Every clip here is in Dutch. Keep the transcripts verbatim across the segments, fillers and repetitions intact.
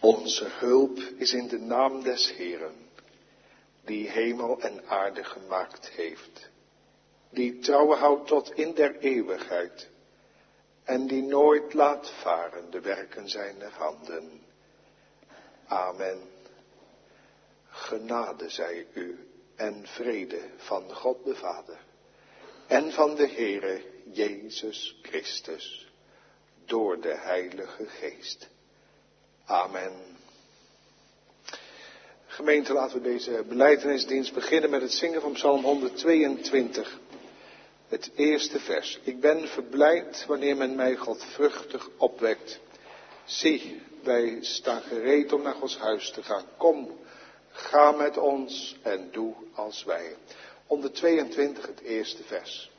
Onze hulp is in de naam des Heeren, die hemel en aarde gemaakt heeft, die trouw houdt tot in der eeuwigheid en die nooit laat varen de werken zijner handen. Amen. Genade zij u en vrede van God de Vader en van de Heere Jezus Christus door de Heilige Geest. Amen. Gemeente, laten we deze belijdenisdienst beginnen met het zingen van Psalm honderdtweeëntwintig. Het eerste vers. Ik ben verblijd wanneer men mij godvruchtig opwekt. Zie, wij staan gereed om naar Gods huis te gaan. Kom, ga met ons en doe als wij. honderdtweeëntwintig, het eerste vers.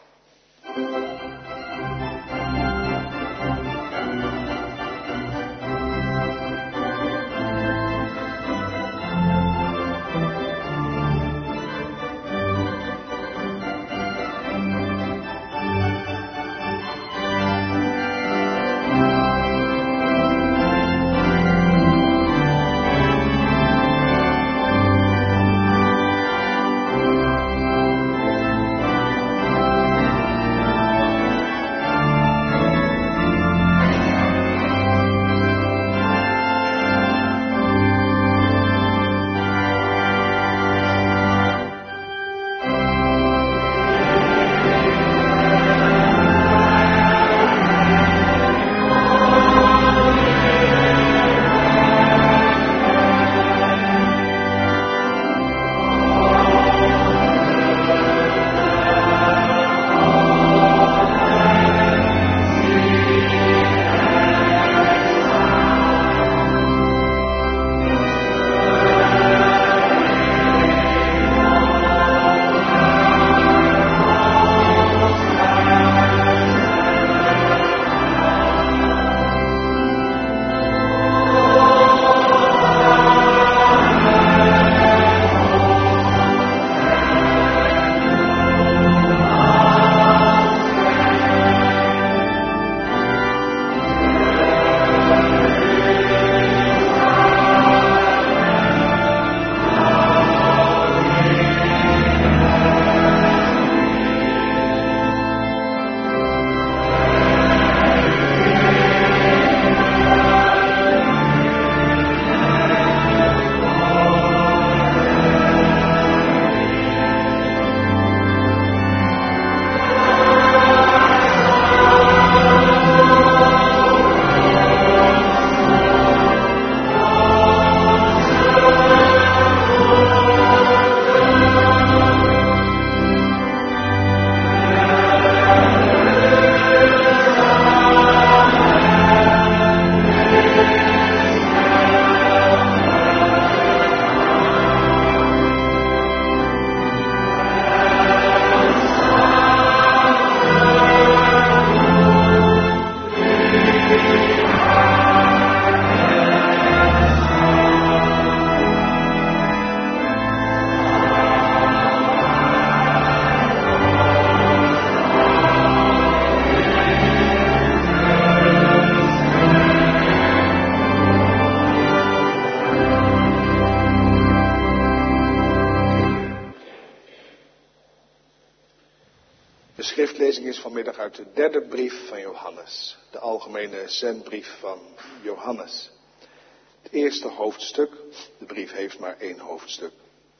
Vanmiddag uit de derde brief van Johannes, de algemene zendbrief van Johannes. Het eerste hoofdstuk, de brief heeft maar één hoofdstuk.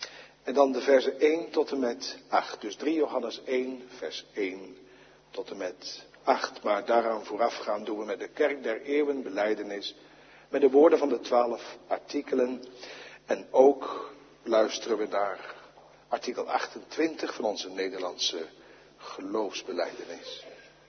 En dan de versen één tot en met acht, dus drie Johannes één, vers één tot en met acht. Maar daaraan voorafgaan doen we met de Kerk der Eeuwen belijdenis, met de woorden van de twaalf artikelen. En ook luisteren we naar artikel achtentwintig van onze Nederlandse geloofsbelijdenis.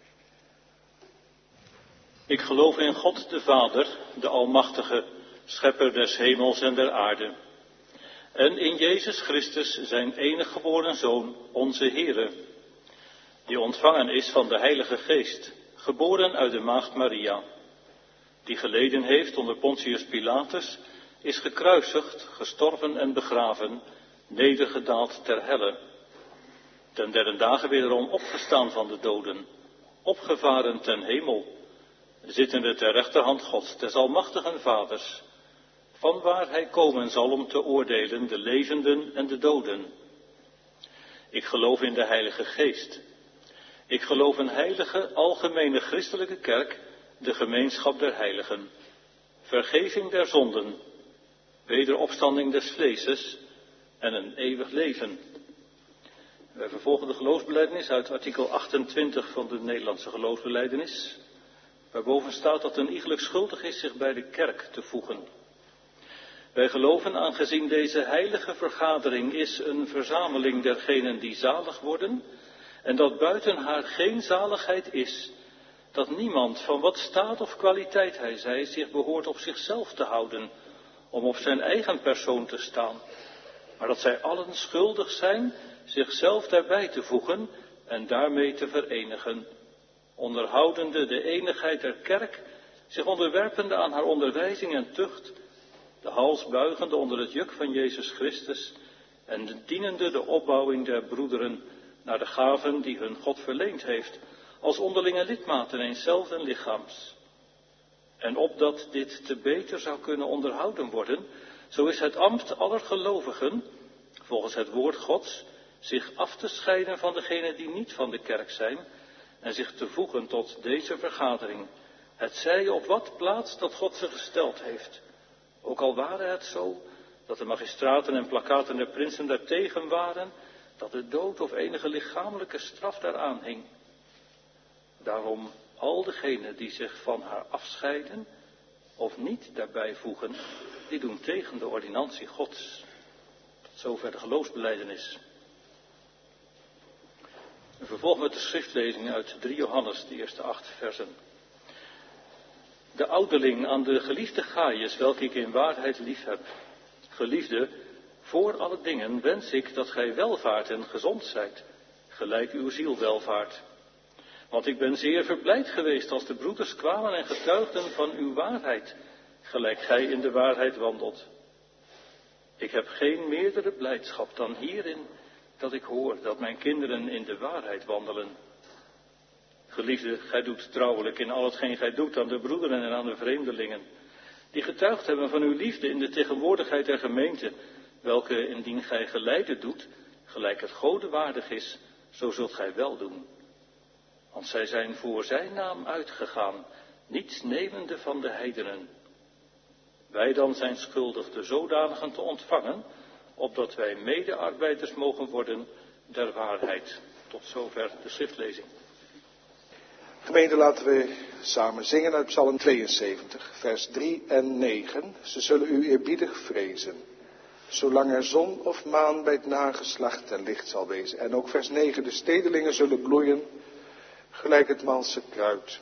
Ik geloof in God de Vader, de Almachtige, Schepper des hemels en der aarde. En in Jezus Christus, zijn enige geboren Zoon, onze Heere, die ontvangen is van de Heilige Geest, geboren uit de maagd Maria, die geleden heeft onder Pontius Pilatus, is gekruisigd, gestorven en begraven, nedergedaald ter helle. Ten derde dagen wederom opgestaan van de doden, opgevaren ten hemel, zittende ter rechterhand Gods, des almachtigen Vaders, vanwaar hij komen zal om te oordelen de levenden en de doden. Ik geloof in de Heilige Geest. Ik geloof een heilige, algemene christelijke kerk, de gemeenschap der heiligen, vergeving der zonden, wederopstanding des vleeses en een eeuwig leven. Wij vervolgen de geloofsbelijdenis uit artikel achtentwintig van de Nederlandse geloofsbelijdenis, waarboven staat dat een iegelijk schuldig is zich bij de kerk te voegen. Wij geloven, aangezien deze heilige vergadering is een verzameling dergenen die zalig worden, en dat buiten haar geen zaligheid is, dat niemand, van wat staat of kwaliteit hij zij, zich behoort op zichzelf te houden, om op zijn eigen persoon te staan, maar dat zij allen schuldig zijn zichzelf daarbij te voegen en daarmee te verenigen, onderhoudende de eenigheid der kerk, zich onderwerpende aan haar onderwijzing en tucht, de hals buigende onder het juk van Jezus Christus en dienende de opbouwing der broederen naar de gaven die hun God verleend heeft, als onderlinge lidmaten eenzelfden lichaams. En opdat dit te beter zou kunnen onderhouden worden, zo is het ambt aller gelovigen, volgens het woord Gods, zich af te scheiden van degenen die niet van de kerk zijn, en zich te voegen tot deze vergadering, hetzij op wat plaats dat God ze gesteld heeft. Ook al ware het zo, dat de magistraten en plakkaten der prinsen daartegen waren, dat de dood of enige lichamelijke straf daaraan hing. Daarom al degenen die zich van haar afscheiden, of niet daarbij voegen, die doen tegen de ordinantie Gods. Tot zover de geloofsbelijdenis. We vervolgen met de schriftlezingen uit drie Johannes, de eerste acht versen. De ouderling aan de geliefde Gaius, welke ik in waarheid lief heb. Geliefde, voor alle dingen wens ik dat gij welvaart en gezond zijt, gelijk uw ziel welvaart. Want ik ben zeer verblijd geweest als de broeders kwamen en getuigden van uw waarheid, gelijk gij in de waarheid wandelt. Ik heb geen meerdere blijdschap dan hierin, dat ik hoor dat mijn kinderen in de waarheid wandelen. Geliefde, gij doet trouwelijk in al hetgeen gij doet aan de broederen en aan de vreemdelingen, die getuigd hebben van uw liefde in de tegenwoordigheid der gemeente, welke, indien gij geleide doet, gelijk het Gode waardig is, zo zult gij wel doen. Want zij zijn voor zijn naam uitgegaan, niets nemende van de heidenen. Wij dan zijn schuldig de zodanigen te ontvangen, opdat wij medearbeiders mogen worden der waarheid. Tot zover de schriftlezing. Gemeente, laten we samen zingen uit Psalm tweeënzeventig, vers drie en negen. Ze zullen u eerbiedig vrezen, zolang er zon of maan bij het nageslacht ten licht zal wezen. En ook vers negen, de stedelingen zullen bloeien, gelijk het malse kruid.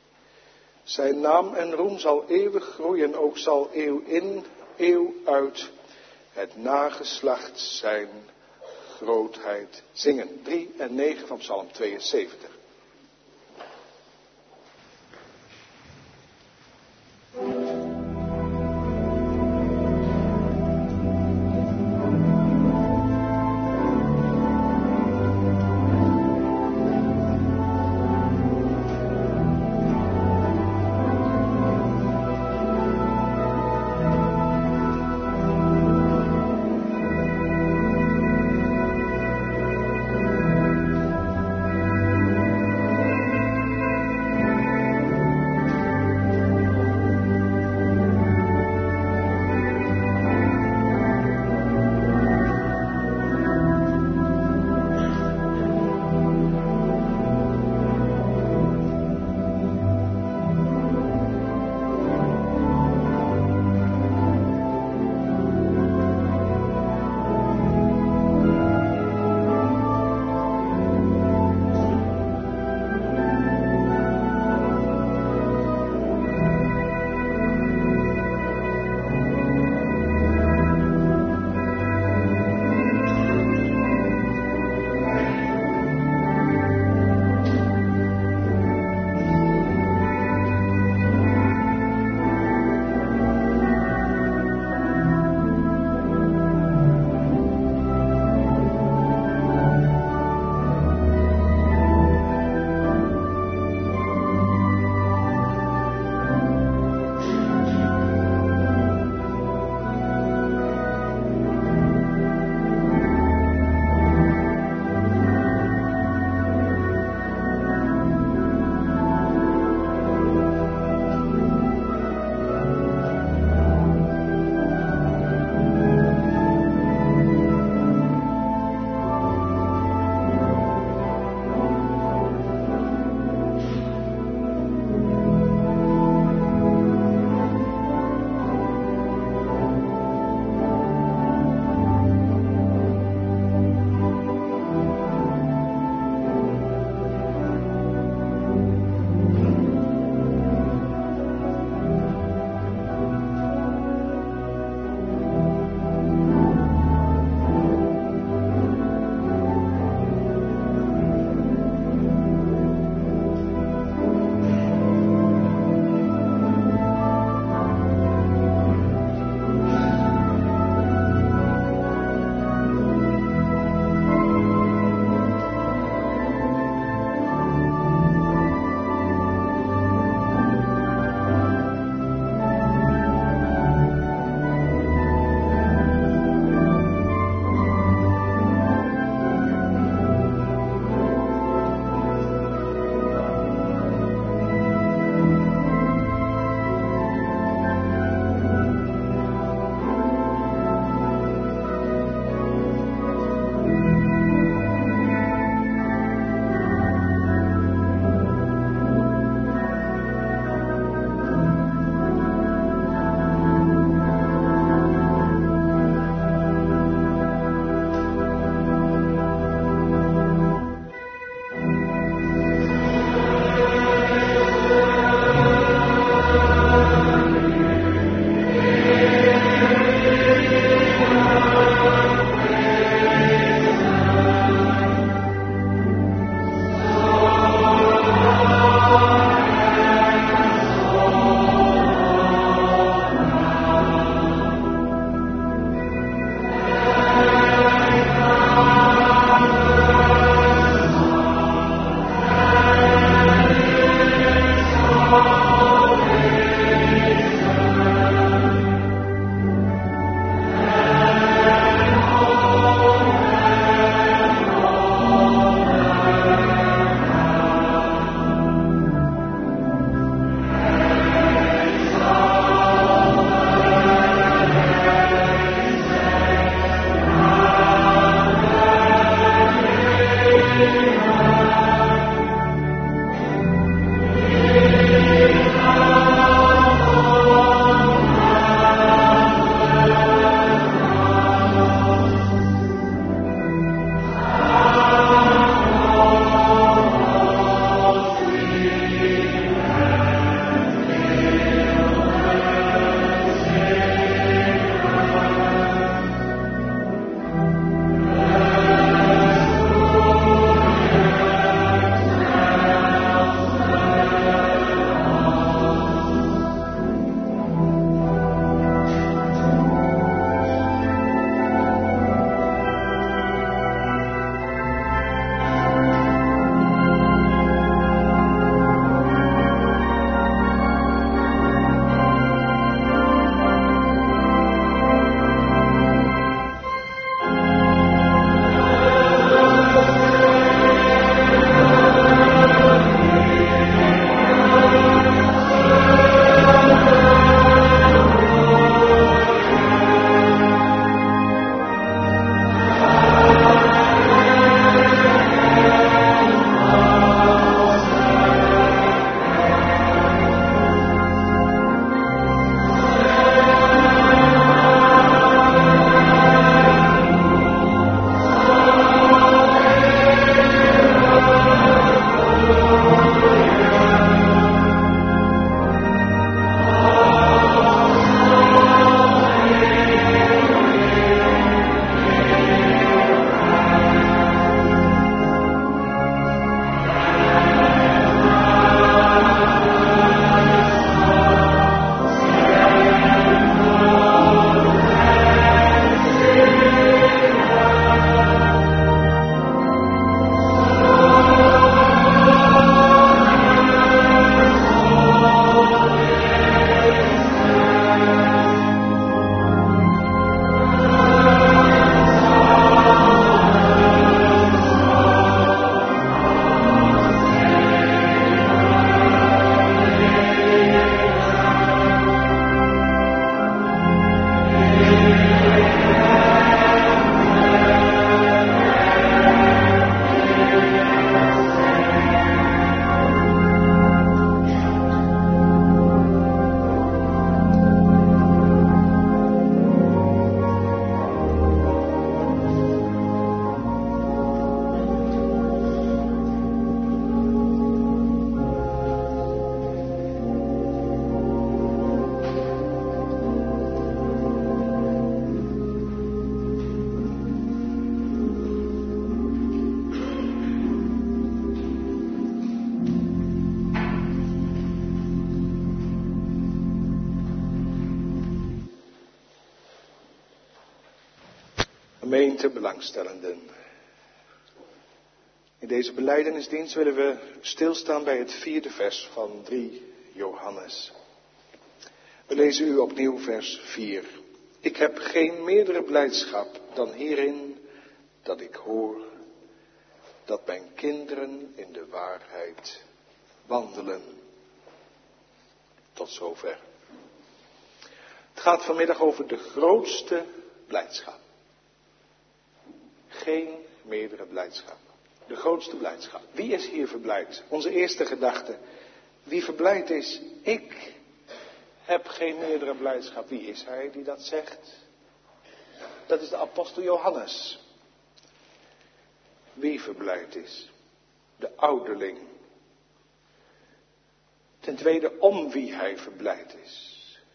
Zijn naam en roem zal eeuwig groeien, ook zal eeuw in, eeuw uit het nageslacht zijn grootheid zingen. drie en negen van Psalm tweeënzeventig. Thank Gemeente, belangstellenden. In deze belijdenisdienst willen we stilstaan bij het vierde vers van drie Johannes. We lezen u opnieuw vers vier. Ik heb geen meerdere blijdschap dan hierin dat ik hoor dat mijn kinderen in de waarheid wandelen. Tot zover. Het gaat vanmiddag over de grootste blijdschap. Geen meerdere blijdschap. De grootste blijdschap. Wie is hier verblijd? Onze eerste gedachte. Wie verblijd is? Ik heb geen meerdere blijdschap. Wie is hij die dat zegt? Dat is de apostel Johannes. Wie verblijd is? De ouderling. Ten tweede, om wie hij verblijd is.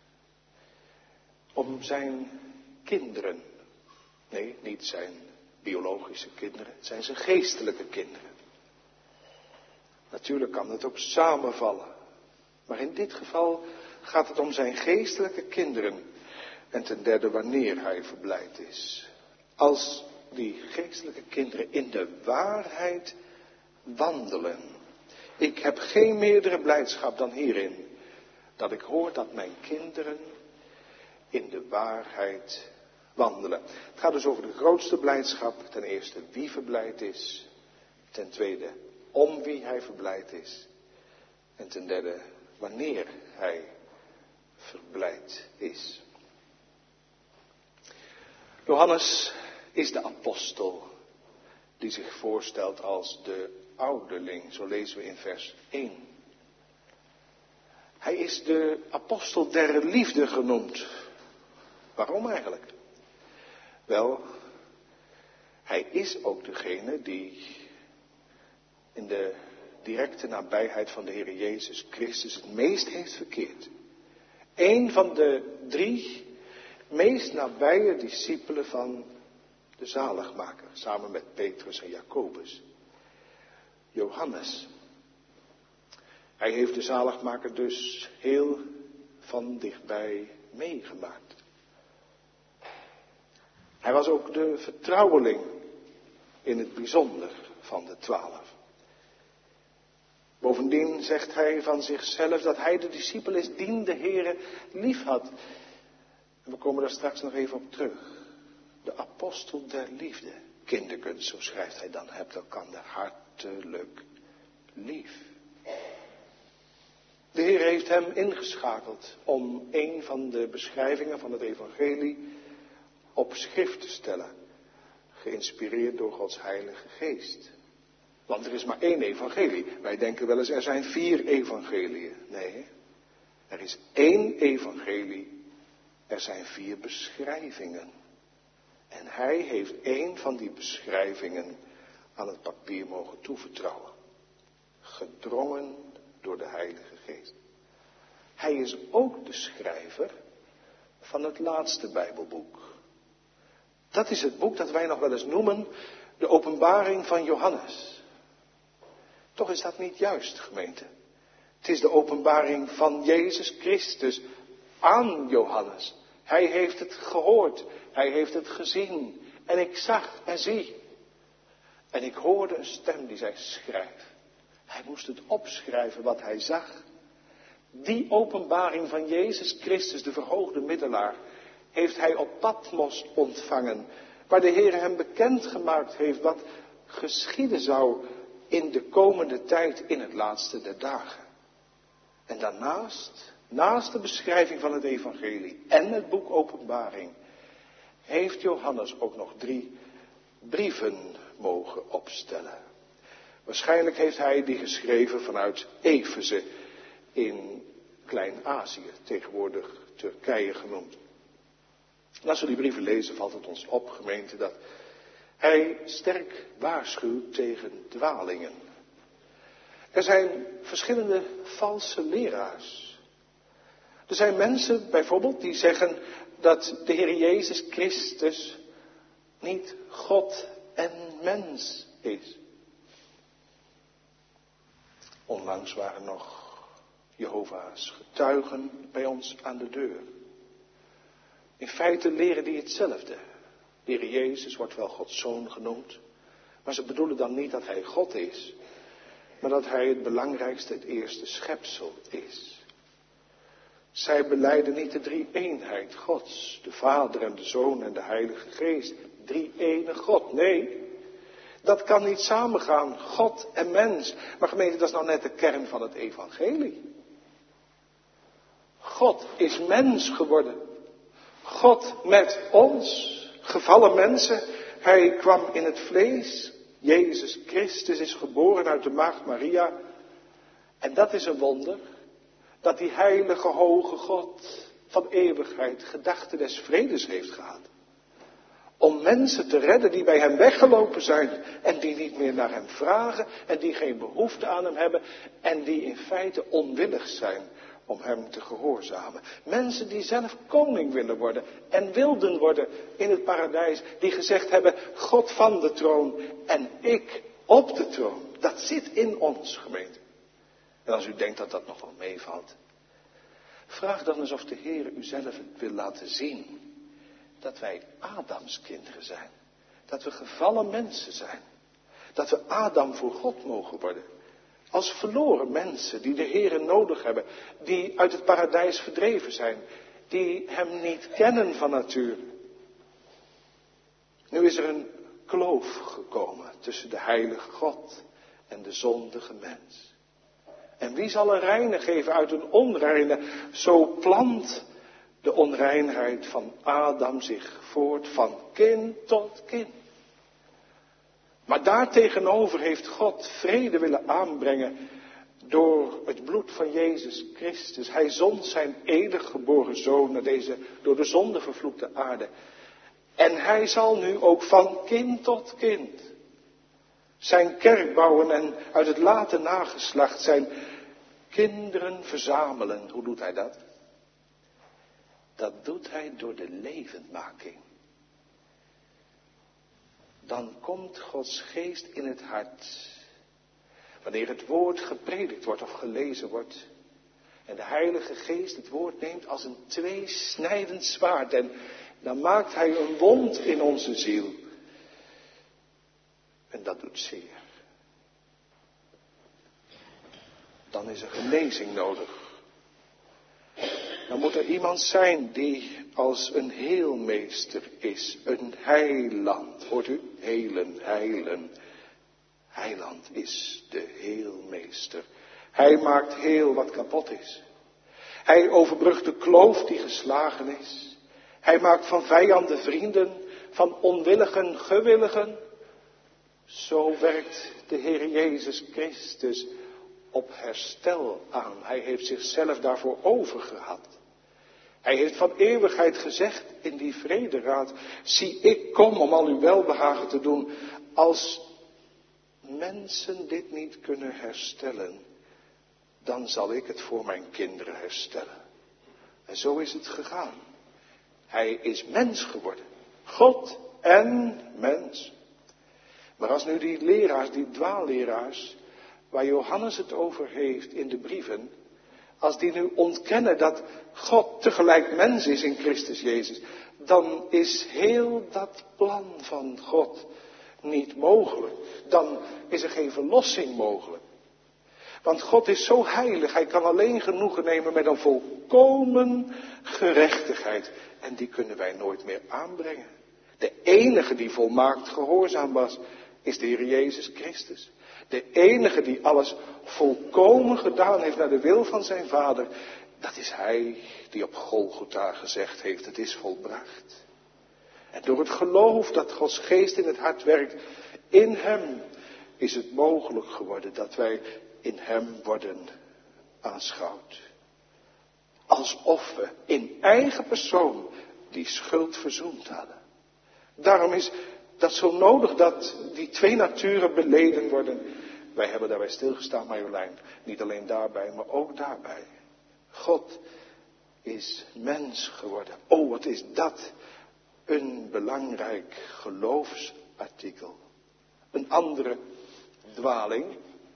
Om zijn kinderen. Nee, niet zijn biologische kinderen. Het zijn zijn geestelijke kinderen. Natuurlijk kan het ook samenvallen. Maar in dit geval gaat het om zijn geestelijke kinderen. En ten derde, wanneer hij verblijd is. Als die geestelijke kinderen in de waarheid wandelen. Ik heb geen meerdere blijdschap dan hierin. Dat ik hoor dat mijn kinderen in de waarheid wandelen. Het gaat dus over de grootste blijdschap. Ten eerste wie verblijd is. Ten tweede om wie hij verblijd is. En ten derde wanneer hij verblijd is. Johannes is de apostel die zich voorstelt als de ouderling. Zo lezen we in vers één. Hij is de apostel der liefde genoemd. Waarom eigenlijk? Wel, hij is ook degene die in de directe nabijheid van de Heer Jezus Christus het meest heeft verkeerd. Eén van de drie meest nabije discipelen van de zaligmaker, samen met Petrus en Jacobus. Johannes. Hij heeft de zaligmaker dus heel van dichtbij meegemaakt. Hij was ook de vertrouweling in het bijzonder van de twaalf. Bovendien zegt hij van zichzelf dat hij de discipel is die de Heere lief had. En we komen daar straks nog even op terug. De apostel der liefde. Kinderkunst, zo schrijft hij dan, hebt elkander hartelijk lief. De Heer heeft hem ingeschakeld om een van de beschrijvingen van het evangelie op schrift te stellen. Geïnspireerd door Gods Heilige Geest. Want er is maar één evangelie. Wij denken wel eens er zijn vier evangeliën. Nee, er is één evangelie. Er zijn vier beschrijvingen. En hij heeft één van die beschrijvingen aan het papier mogen toevertrouwen. Gedrongen door de Heilige Geest. Hij is ook de schrijver van het laatste Bijbelboek. Dat is het boek dat wij nog wel eens noemen de Openbaring van Johannes. Toch is dat niet juist, gemeente. Het is de openbaring van Jezus Christus aan Johannes. Hij heeft het gehoord, hij heeft het gezien. En ik zag en zie. En ik hoorde een stem die zei, schrijf. Hij moest het opschrijven wat hij zag. Die openbaring van Jezus Christus, de verhoogde middelaar, heeft hij op Patmos ontvangen. Waar de Heer hem bekendgemaakt heeft wat geschieden zou in de komende tijd in het laatste der dagen. En daarnaast, naast de beschrijving van het evangelie en het boek Openbaring, heeft Johannes ook nog drie brieven mogen opstellen. Waarschijnlijk heeft hij die geschreven vanuit Efeze in Klein-Azië, tegenwoordig Turkije genoemd. En als we die brieven lezen, valt het ons op, gemeente, dat hij sterk waarschuwt tegen dwalingen. Er zijn verschillende valse leraars. Er zijn mensen bijvoorbeeld die zeggen dat de Heer Jezus Christus niet God en mens is. Onlangs waren nog Jehovah's getuigen bij ons aan de deur. In feite leren die hetzelfde. De Heer Jezus wordt wel Gods Zoon genoemd. Maar ze bedoelen dan niet dat hij God is. Maar dat hij het belangrijkste, het eerste schepsel is. Zij belijden niet de drie-eenheid Gods. De Vader en de Zoon en de Heilige Geest. Drie-ene God. Nee. Dat kan niet samengaan. God en mens. Maar gemeente, dat is nou net de kern van het evangelie. God is mens geworden. God met ons. Gevallen mensen. Hij kwam in het vlees. Jezus Christus is geboren uit de maagd Maria. En dat is een wonder. Dat die heilige hoge God van eeuwigheid gedachten des vredes heeft gehad. Om mensen te redden die bij hem weggelopen zijn. En die niet meer naar hem vragen. En die geen behoefte aan hem hebben. En die in feite onwillig zijn om hem te gehoorzamen. Mensen die zelf koning willen worden. En wilden worden in het paradijs. Die gezegd hebben, God van de troon en ik op de troon. Dat zit in ons, gemeente. En als u denkt dat dat nog wel meevalt. Vraag dan eens of de Heer u zelf het wil laten zien. Dat wij Adams kinderen zijn. Dat we gevallen mensen zijn. Dat we Adam voor God mogen worden. Als verloren mensen die de Heer nodig hebben. Die uit het paradijs verdreven zijn. Die hem niet kennen van nature. Nu is er een kloof gekomen tussen de heilige God en de zondige mens. En wie zal een reine geven uit een onreine? Zo plant de onreinheid van Adam zich voort van kind tot kind. Maar daartegenover heeft God vrede willen aanbrengen door het bloed van Jezus Christus. Hij zond zijn enige geboren zoon naar deze door de zonde vervloekte aarde. En hij zal nu ook van kind tot kind zijn kerk bouwen en uit het late nageslacht zijn kinderen verzamelen. Hoe doet hij dat? Dat doet hij door de levendmaking. Dan komt Gods geest in het hart. Wanneer het woord gepredikt wordt of gelezen wordt. En de Heilige Geest het woord neemt als een tweesnijdend zwaard. En dan maakt hij een wond in onze ziel. En dat doet zeer. Dan is er genezing nodig. Dan moet er iemand zijn die als een heelmeester is. Een heiland. Hoort u? Helen, heilen. Heiland is de heelmeester. Hij maakt heel wat kapot is. Hij overbrugt de kloof die geslagen is. Hij maakt van vijanden vrienden, van onwilligen gewilligen. Zo werkt de Heer Jezus Christus op herstel aan. Hij heeft zichzelf daarvoor overgehad. Hij heeft van eeuwigheid gezegd in die vrederaad. Zie, ik kom om al uw welbehagen te doen. Als mensen dit niet kunnen herstellen, dan zal ik het voor mijn kinderen herstellen. En zo is het gegaan. Hij is mens geworden. God en mens. Maar als nu die leraars, die dwaalleraars, waar Johannes het over heeft in de brieven, als die nu ontkennen dat God tegelijk mens is in Christus Jezus, dan is heel dat plan van God niet mogelijk. Dan is er geen verlossing mogelijk. Want God is zo heilig, hij kan alleen genoegen nemen met een volkomen gerechtigheid. En die kunnen wij nooit meer aanbrengen. De enige die volmaakt gehoorzaam was, is de Heer Jezus Christus. De enige die alles volkomen gedaan heeft naar de wil van zijn Vader, dat is hij die op Golgotha gezegd heeft, het is volbracht. En door het geloof dat Gods geest in het hart werkt, in hem is het mogelijk geworden dat wij in hem worden aanschouwd. Alsof we in eigen persoon die schuld verzoend hadden. Daarom is dat zo nodig dat die twee naturen beleden worden. Wij hebben daarbij stilgestaan, Marjolein. Niet alleen daarbij, maar ook daarbij. God is mens geworden. Oh, wat is dat een belangrijk geloofsartikel. Een andere dwaling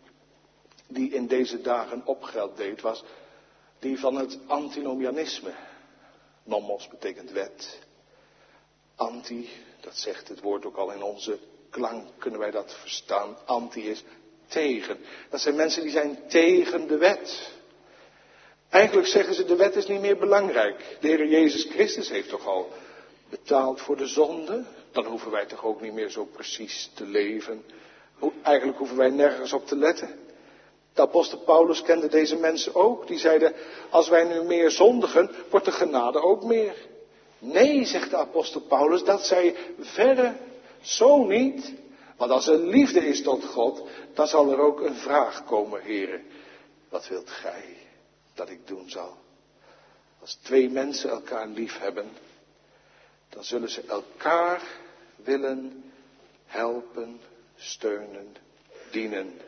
die in deze dagen opgeld deed, was die van het antinomianisme. Nomos betekent wet. Anti, dat zegt het woord ook al in onze klank, kunnen wij dat verstaan. Anti is tegen. Dat zijn mensen die zijn tegen de wet. Eigenlijk zeggen ze, de wet is niet meer belangrijk. De Heer Jezus Christus heeft toch al betaald voor de zonde? Dan hoeven wij toch ook niet meer zo precies te leven. Eigenlijk hoeven wij nergens op te letten. De apostel Paulus kende deze mensen ook. Die zeiden, als wij nu meer zondigen, wordt de genade ook meer. Nee, zegt de apostel Paulus, dat zij verre zo niet. Want als er liefde is tot God, dan zal er ook een vraag komen, Heere. Wat wilt gij dat ik doen zal? Als twee mensen elkaar lief hebben, dan zullen ze elkaar willen helpen, steunen, dienen.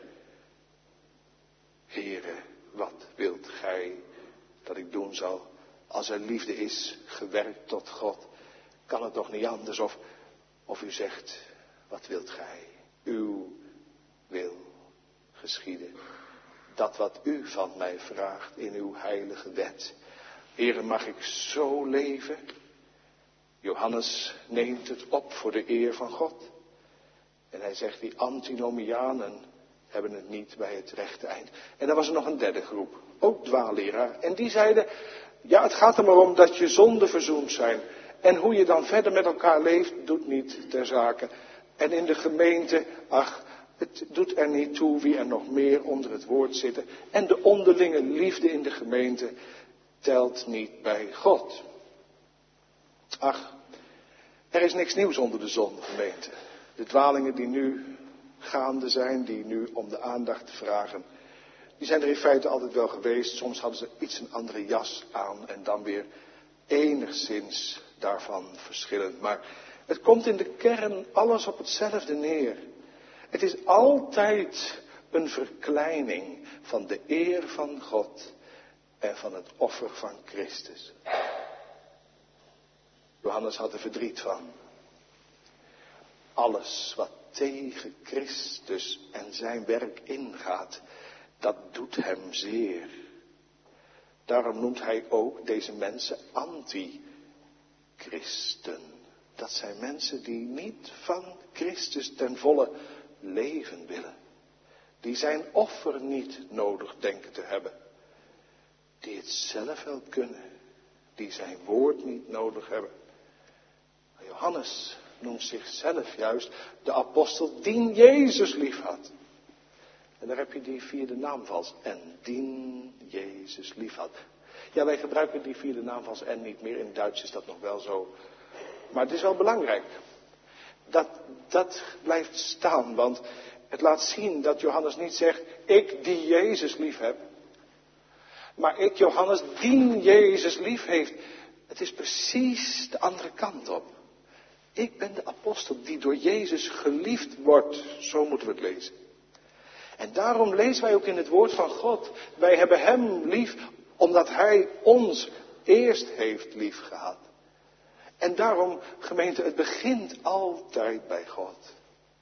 Heere, wat wilt gij dat ik doen zal? Als er liefde is, gewerkt tot God, kan het toch niet anders? Of, of u zegt, wat wilt gij? Uw wil geschieden. Dat wat u van mij vraagt in uw heilige wet. Heere, mag ik zo leven? Johannes neemt het op voor de eer van God. En hij zegt, die antinomianen hebben het niet bij het rechte eind. En dan was er nog een derde groep, ook dwaalleraar. En die zeiden, ja, het gaat er maar om dat je zonden verzoend zijn. En hoe je dan verder met elkaar leeft, doet niet ter zake. En in de gemeente, ach, het doet er niet toe wie er nog meer onder het woord zitten. En de onderlinge liefde in de gemeente telt niet bij God. Ach, er is niks nieuws onder de zon, gemeente. De dwalingen die nu gaande zijn, die nu om de aandacht vragen, die zijn er in feite altijd wel geweest. Soms hadden ze iets een andere jas aan en dan weer enigszins daarvan verschillend. Maar het komt in de kern alles op hetzelfde neer. Het is altijd een verkleining van de eer van God en van het offer van Christus. Johannes had er verdriet van. Alles wat tegen Christus en zijn werk ingaat, dat doet hem zeer. Daarom noemt hij ook deze mensen anti-christen. Dat zijn mensen die niet van Christus ten volle leven willen. Die zijn offer niet nodig denken te hebben. Die het zelf wel kunnen. Die zijn woord niet nodig hebben. Johannes noemt zichzelf juist de apostel die Jezus lief had. En daar heb je die vierde naamvals. En die Jezus lief had. Ja, wij gebruiken die vierde naamvals en niet meer. In het Duits is dat nog wel zo. Maar het is wel belangrijk. Dat, dat blijft staan. Want het laat zien dat Johannes niet zegt, ik die Jezus lief heb. Maar ik, Johannes, die Jezus lief heeft. Het is precies de andere kant op. Ik ben de apostel die door Jezus geliefd wordt. Zo moeten we het lezen. En daarom lezen wij ook in het woord van God. Wij hebben hem lief omdat hij ons eerst heeft lief gehad. En daarom, gemeente, het begint altijd bij God.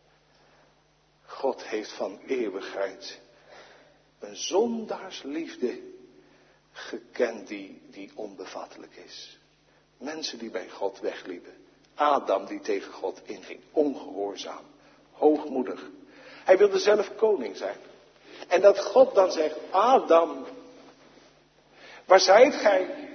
God heeft van eeuwigheid een zondaarsliefde gekend die, die onbevattelijk is. Mensen die bij God wegliepen. Adam die tegen God inging, ongehoorzaam, hoogmoedig. Hij wilde zelf koning zijn. En dat God dan zegt, Adam, waar zijt gij?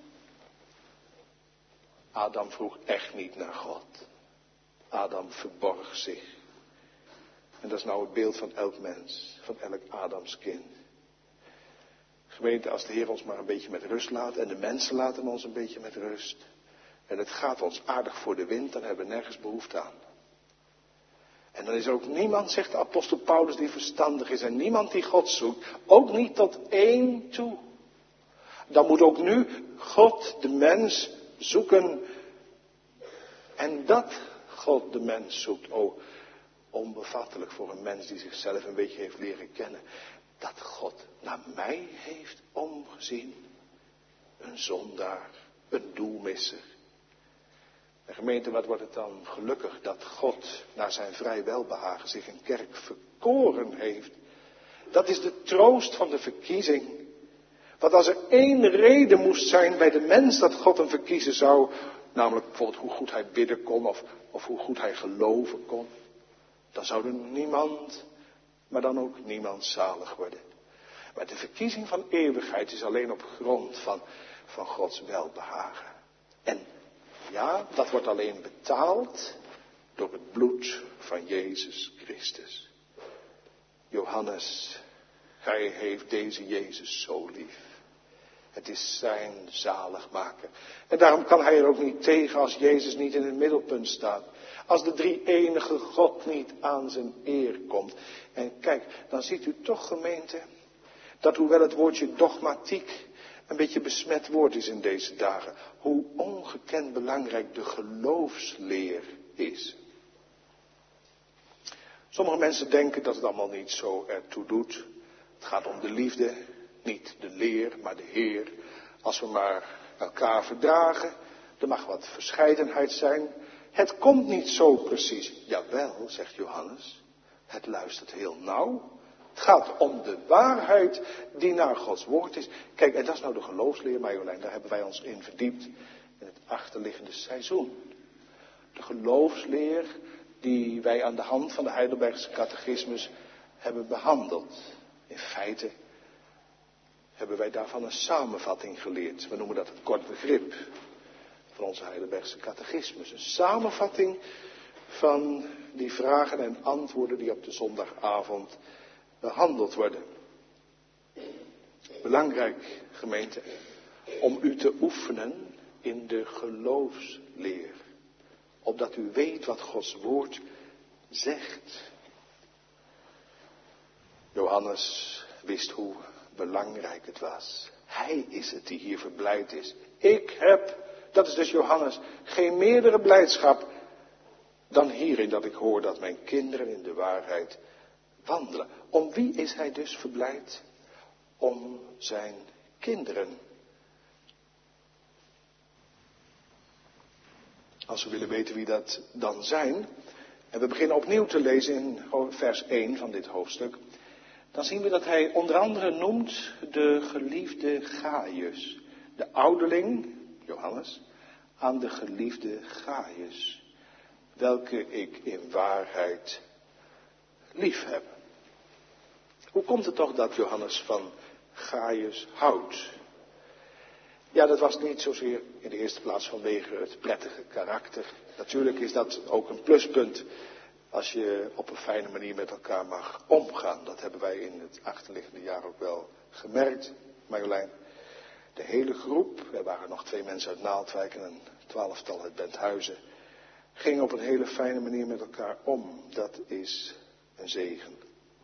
Adam vroeg echt niet naar God. Adam verborg zich. En dat is nou het beeld van elk mens, van elk Adams kind. Gemeente, als de Heer ons maar een beetje met rust laat en de mensen laten ons een beetje met rust. En het gaat ons aardig voor de wind, dan hebben we nergens behoefte aan. En dan is er ook niemand, zegt de apostel Paulus, die verstandig is. En niemand die God zoekt. Ook niet tot één toe. Dan moet ook nu God de mens zoeken. En dat God de mens zoekt. Oh, onbevattelijk voor een mens die zichzelf een beetje heeft leren kennen. Dat God naar mij heeft omgezien. Een zondaar, een doelmisser. En gemeente, wat wordt het dan gelukkig dat God naar zijn vrij welbehagen zich een kerk verkoren heeft. Dat is de troost van de verkiezing. Want als er één reden moest zijn bij de mens dat God hem verkiezen zou, Namelijk bijvoorbeeld hoe goed hij bidden kon of, of hoe goed hij geloven kon. Dan zou er niemand, maar dan ook niemand zalig worden. Maar de verkiezing van eeuwigheid is alleen op grond van, van Gods welbehagen. En ja, dat wordt alleen betaald door het bloed van Jezus Christus. Johannes, hij heeft deze Jezus zo lief. Het is zijn zaligmaker. En daarom kan hij er ook niet tegen als Jezus niet in het middelpunt staat. Als de drie-enige God niet aan zijn eer komt. En kijk, dan ziet u toch, gemeente, dat hoewel het woordje dogmatiek een beetje besmet woord is in deze dagen, hoe ongekend belangrijk de geloofsleer is. Sommige mensen denken dat het allemaal niet zo ertoe doet. Het gaat om de liefde, niet de leer, maar de Heer. Als we maar elkaar verdragen, er mag wat verscheidenheid zijn. Het komt niet zo precies. Jawel, zegt Johannes, het luistert heel nauw. Het gaat om de waarheid die naar Gods woord is. Kijk, en dat is nou de geloofsleer, Marjolein, daar hebben wij ons in verdiept in het achterliggende seizoen. De geloofsleer die wij aan de hand van de Heidelbergse catechismus hebben behandeld. In feite hebben wij daarvan een samenvatting geleerd. We noemen dat het kort begrip van onze Heidelbergse catechismus. Een samenvatting van die vragen en antwoorden die op de zondagavond behandeld worden. Belangrijk, gemeente, om u te oefenen in de geloofsleer. Opdat u weet wat Gods woord zegt. Johannes wist hoe belangrijk het was. Hij is het die hier verblijd is. Ik heb, dat is dus Johannes, geen meerdere blijdschap dan hierin dat ik hoor dat mijn kinderen in de waarheid wandelen. Om wie is hij dus verblijd? Om zijn kinderen. Als we willen weten wie dat dan zijn, en we beginnen opnieuw te lezen in vers één van dit hoofdstuk, dan zien we dat hij onder andere noemt de geliefde Gaius. De ouderling, Johannes, aan de geliefde Gaius, welke ik in waarheid lief heb. Hoe komt het toch dat Johannes van Gaius houdt? Ja, dat was niet zozeer in de eerste plaats vanwege het prettige karakter. Natuurlijk is dat ook een pluspunt als je op een fijne manier met elkaar mag omgaan. Dat hebben wij in het achterliggende jaar ook wel gemerkt, Marjolein. De hele groep, er waren nog twee mensen uit Naaldwijk en een twaalftal uit Benthuizen, ging op een hele fijne manier met elkaar om. Dat is een zegen.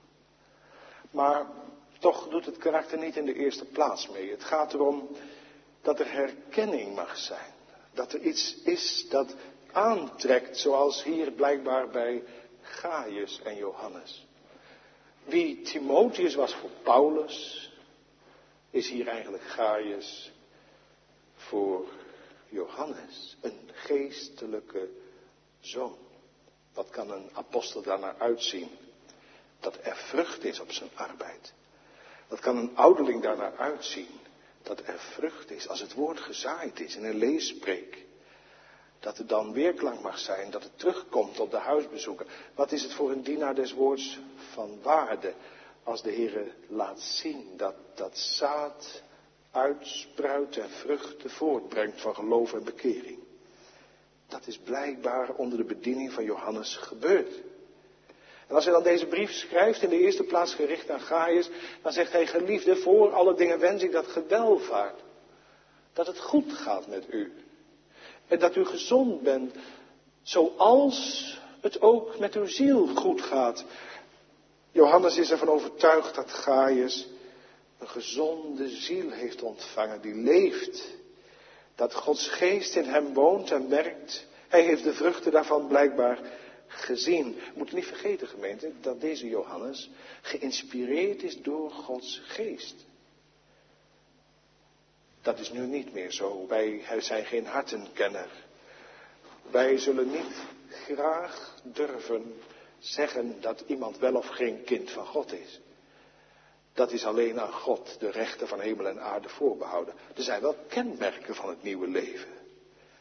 Maar toch doet het karakter niet in de eerste plaats mee. Het gaat erom dat er herkenning mag zijn. Dat er iets is dat aantrekt, zoals hier blijkbaar bij Gaius en Johannes. Wie Timotheus was voor Paulus, is hier eigenlijk Gaius voor Johannes. Een geestelijke zoon. Wat kan een apostel daarnaar uitzien? Dat er vrucht is op zijn arbeid. Wat kan een ouderling daarnaar uitzien? Dat er vrucht is, als het woord gezaaid is in een leespreek. Dat er dan weerklank mag zijn, dat het terugkomt op de huisbezoeken. Wat is het voor een dienaar des woords van waarde, als de Heer laat zien dat dat zaad uitspruit en vruchten voortbrengt van geloof en bekering. Dat is blijkbaar onder de bediening van Johannes gebeurd. En als hij dan deze brief schrijft, in de eerste plaats gericht aan Gaius, dan zegt hij: geliefde, voor alle dingen wens ik dat ge welvaart. Dat het goed gaat met u. En dat u gezond bent, zoals het ook met uw ziel goed gaat. Johannes is ervan overtuigd dat Gaius een gezonde ziel heeft ontvangen, die leeft. Dat Gods geest in hem woont en werkt. Hij heeft de vruchten daarvan blijkbaar gezien. We moeten niet vergeten, gemeente, dat deze Johannes geïnspireerd is door Gods geest. Dat is nu niet meer zo. Wij zijn geen hartenkenner. Wij zullen niet graag durven zeggen dat iemand wel of geen kind van God is. Dat is alleen aan God, de rechter van hemel en aarde, voorbehouden. Er zijn wel kenmerken van het nieuwe leven.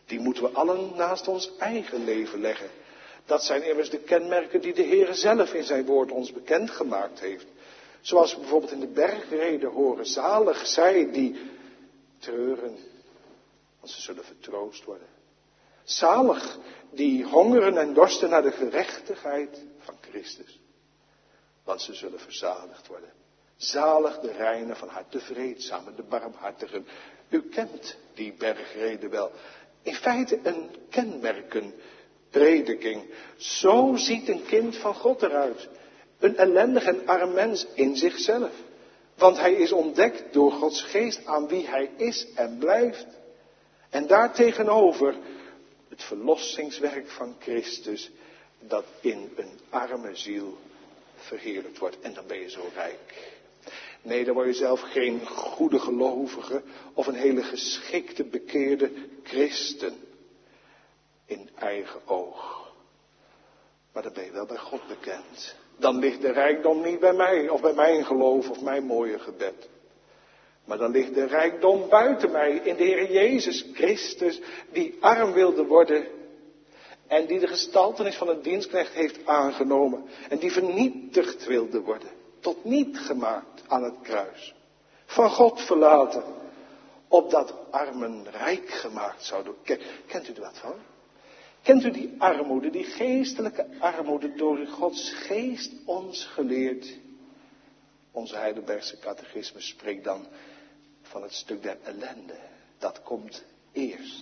Die moeten we allen naast ons eigen leven leggen. Dat zijn immers de kenmerken die de Heer zelf in zijn woord ons bekendgemaakt heeft. Zoals we bijvoorbeeld in de bergreden horen. Zalig zij die treuren, want ze zullen vertroost worden. Zalig die hongeren en dorsten naar de gerechtigheid van Christus, want ze zullen verzadigd worden. Zalig de reinen van hart, de vreedzamen, de barmhartigen. U kent die bergreden wel. In feite een kenmerkenprediking. Zo ziet een kind van God eruit. Een ellendig en arm mens in zichzelf. Want hij is ontdekt door Gods geest aan wie hij is en blijft. En daartegenover het verlossingswerk van Christus, dat in een arme ziel verheerlijkt wordt. En dan ben je zo rijk. Nee, dan word je zelf geen goede gelovige of een hele geschikte bekeerde christen. In eigen oog. Maar dan ben je wel bij God bekend. Dan ligt de rijkdom niet bij mij of bij mijn geloof of mijn mooie gebed. Maar dan ligt de rijkdom buiten mij in de Heer Jezus Christus, die arm wilde worden en die de gestaltenis van een dienstknecht heeft aangenomen en die vernietigd wilde worden, tot niet gemaakt aan het kruis. Van God verlaten, opdat armen rijk gemaakt zouden worden. Kent u er wat van? Kent u die armoede, die geestelijke armoede door Gods geest ons geleerd? Onze Heidelbergse catechisme spreekt dan van het stuk der ellende. Dat komt eerst.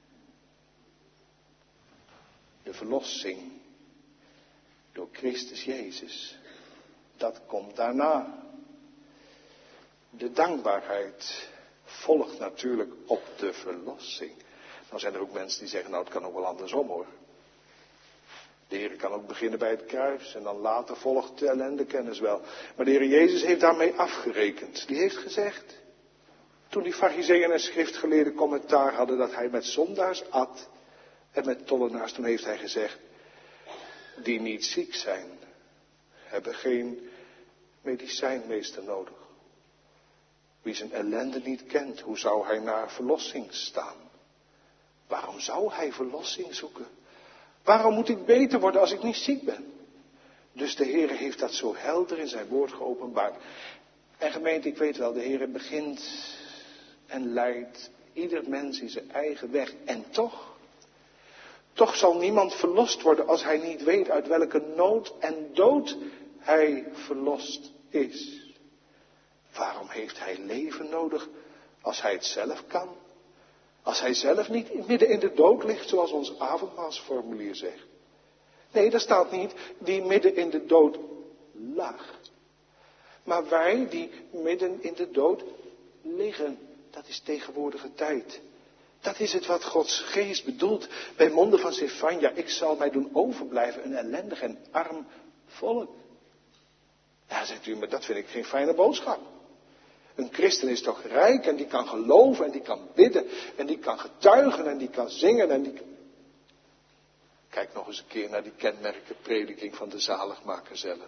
De verlossing door Christus Jezus. Dat komt daarna. De dankbaarheid volgt natuurlijk op de verlossing. Dan zijn er ook mensen die zeggen, nou het kan ook wel andersom hoor. De Heer kan ook beginnen bij het kruis en dan later volgt de ellende kennis wel. Maar de Heer Jezus heeft daarmee afgerekend. Die heeft gezegd, toen die farizeeën en schriftgeleerden commentaar hadden dat hij met zondaars at en met tollenaars, toen heeft hij gezegd, die niet ziek zijn, hebben geen medicijnmeester nodig. Wie zijn ellende niet kent, hoe zou hij naar verlossing staan? Waarom zou hij verlossing zoeken? Waarom moet ik beter worden als ik niet ziek ben? Dus de Heer heeft dat zo helder in zijn woord geopenbaard. En gemeente, ik weet wel, de Heer begint en leidt ieder mens in zijn eigen weg. En toch, toch zal niemand verlost worden als hij niet weet uit welke nood en dood hij verlost is. Waarom heeft hij leven nodig als hij het zelf kan? Als hij zelf niet midden in de dood ligt, zoals ons avondmaalsformulier zegt. Nee, daar staat niet die midden in de dood lag. Maar wij die midden in de dood liggen, dat is tegenwoordige tijd. Dat is het wat Gods geest bedoelt bij monden van Sefanja. Ik zal mij doen overblijven, een ellendig en arm volk. Ja, zegt u, maar dat vind ik geen fijne boodschap. Een christen is toch rijk en die kan geloven en die kan bidden en die kan getuigen en die kan zingen en die... Kijk nog eens een keer naar die kenmerkenprediking van de zaligmaker zelf.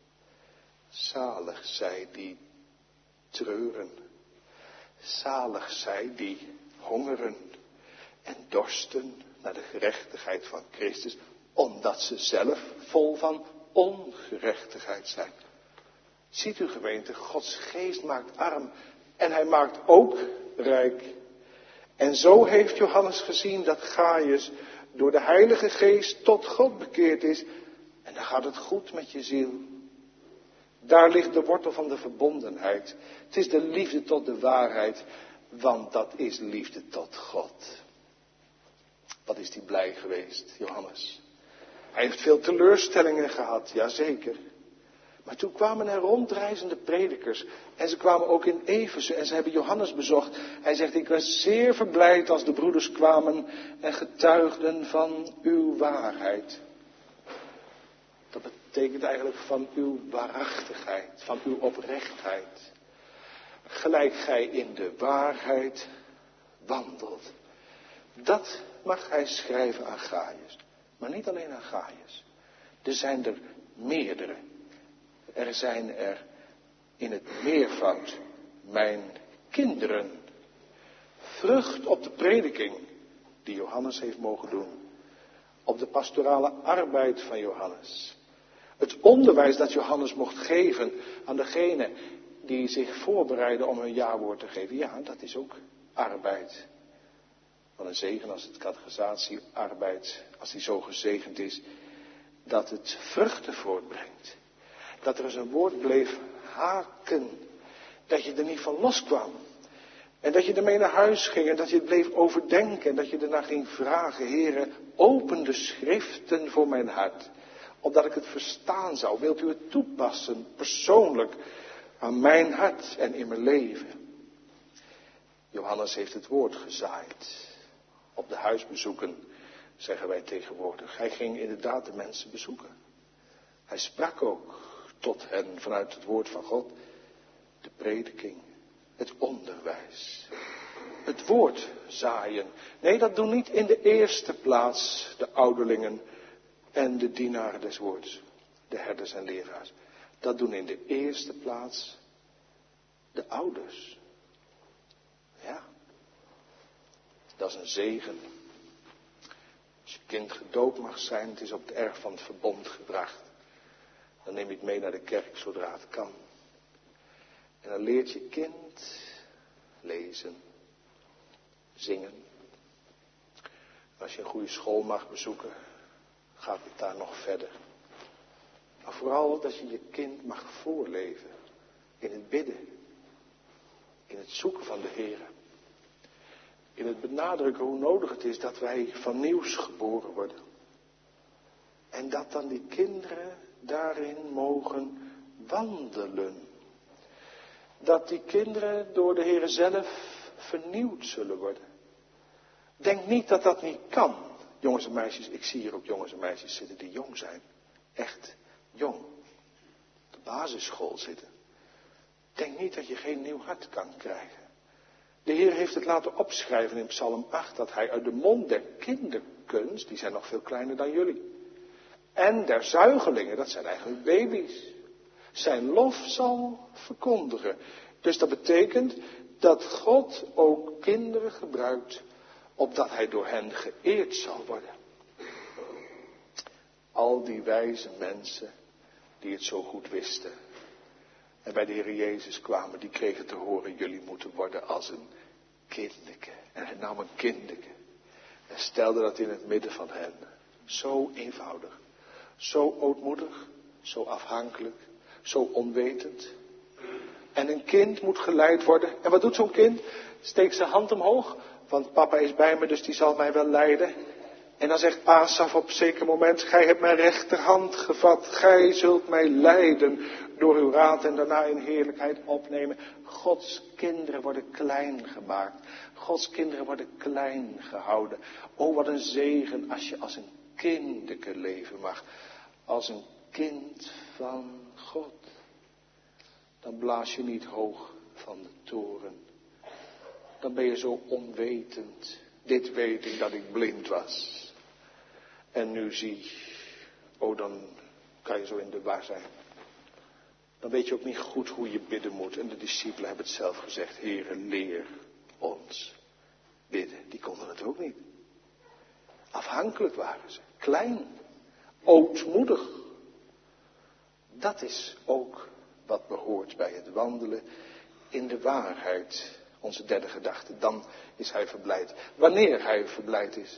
Zalig zij die treuren. Zalig zij die hongeren en dorsten naar de gerechtigheid van Christus, omdat ze zelf vol van ongerechtigheid zijn. Ziet u gemeente, Gods geest maakt arm en hij maakt ook rijk. En zo heeft Johannes gezien dat Gaius door de Heilige Geest tot God bekeerd is. En dan gaat het goed met je ziel. Daar ligt de wortel van de verbondenheid. Het is de liefde tot de waarheid, want dat is liefde tot God. Wat is die blij geweest, Johannes. Hij heeft veel teleurstellingen gehad, jazeker. Maar toen kwamen er rondreizende predikers. En ze kwamen ook in Efeze en ze hebben Johannes bezocht. Hij zegt, ik was zeer verblijd als de broeders kwamen en getuigden van uw waarheid. Dat betekent eigenlijk van uw waarachtigheid, van uw oprechtheid. Gelijk gij in de waarheid wandelt. Dat mag hij schrijven aan Gaius. Maar niet alleen aan Gaius. Er zijn er meerdere. Er zijn er in het meervoud mijn kinderen. Vrucht op de prediking die Johannes heeft mogen doen. Op de pastorale arbeid van Johannes. Het onderwijs dat Johannes mocht geven aan degenen die zich voorbereiden om hun jawoord te geven. Ja, dat is ook arbeid. Wat een zegen als het catechisatie-arbeid, als die zo gezegend is, dat het vruchten voortbrengt. Dat er eens een woord bleef haken. Dat je er niet van loskwam. En dat je ermee naar huis ging en dat je het bleef overdenken. En dat je ernaar ging vragen, Heere, open de schriften voor mijn hart. Opdat ik het verstaan zou. Wilt u het toepassen, persoonlijk, aan mijn hart en in mijn leven. Johannes heeft het woord gezaaid. Op de huisbezoeken, zeggen wij tegenwoordig. Hij ging inderdaad de mensen bezoeken. Hij sprak ook tot hen vanuit het woord van God. De prediking, het onderwijs, het woord zaaien. Nee, dat doen niet in de eerste plaats de ouderlingen en de dienaren des woords. De herders en leraars. Dat doen in de eerste plaats de ouders. Ja. Dat is een zegen. Als je kind gedoopt mag zijn, het is op het erf van het verbond gebracht. Dan neem je het mee naar de kerk zodra het kan. En dan leert je kind lezen, zingen. Als je een goede school mag bezoeken, gaat het daar nog verder. Maar vooral dat je je kind mag voorleven in het bidden, in het zoeken van de Heer. In het benadrukken hoe nodig het is dat wij van nieuws geboren worden. En dat dan die kinderen daarin mogen wandelen. Dat die kinderen door de Heer zelf vernieuwd zullen worden. Denk niet dat dat niet kan. Jongens en meisjes, ik zie hier ook jongens en meisjes zitten die jong zijn. Echt jong. Op de basisschool zitten. Denk niet dat je geen nieuw hart kan krijgen. De Heer heeft het laten opschrijven in Psalm acht dat hij uit de mond der kinderkens, die zijn nog veel kleiner dan jullie, en der zuigelingen, dat zijn eigenlijk baby's, zijn lof zal verkondigen. Dus dat betekent dat God ook kinderen gebruikt, opdat hij door hen geëerd zal worden. Al die wijze mensen die het zo goed wisten en bij de Heer Jezus kwamen, die kregen te horen, jullie moeten worden als een kindeke. En hij nam een kindeke en stelde dat in het midden van hen. Zo eenvoudig, zo ootmoedig, zo afhankelijk, zo onwetend. En een kind moet geleid worden. En wat doet zo'n kind? Steekt zijn hand omhoog, want papa is bij me, dus die zal mij wel leiden. En dan zegt Asaf op een zeker moment, gij hebt mijn rechterhand gevat, gij zult mij leiden door uw raad en daarna in heerlijkheid opnemen. Gods kinderen worden klein gemaakt. Gods kinderen worden klein gehouden. O, wat een zegen als je als een kindeke leven mag. Als een kind van God. Dan blaas je niet hoog van de toren. Dan ben je zo onwetend. Dit weet ik dat ik blind was. En nu zie, oh dan kan je zo in de war zijn. Dan weet je ook niet goed hoe je bidden moet. En de discipelen hebben het zelf gezegd. Heere, leer ons bidden. Die konden het ook niet. Afhankelijk waren ze. Klein. Ootmoedig. Dat is ook wat behoort bij het wandelen in de waarheid. Onze derde gedachte. Dan is hij verblijd. Wanneer hij verblijd is.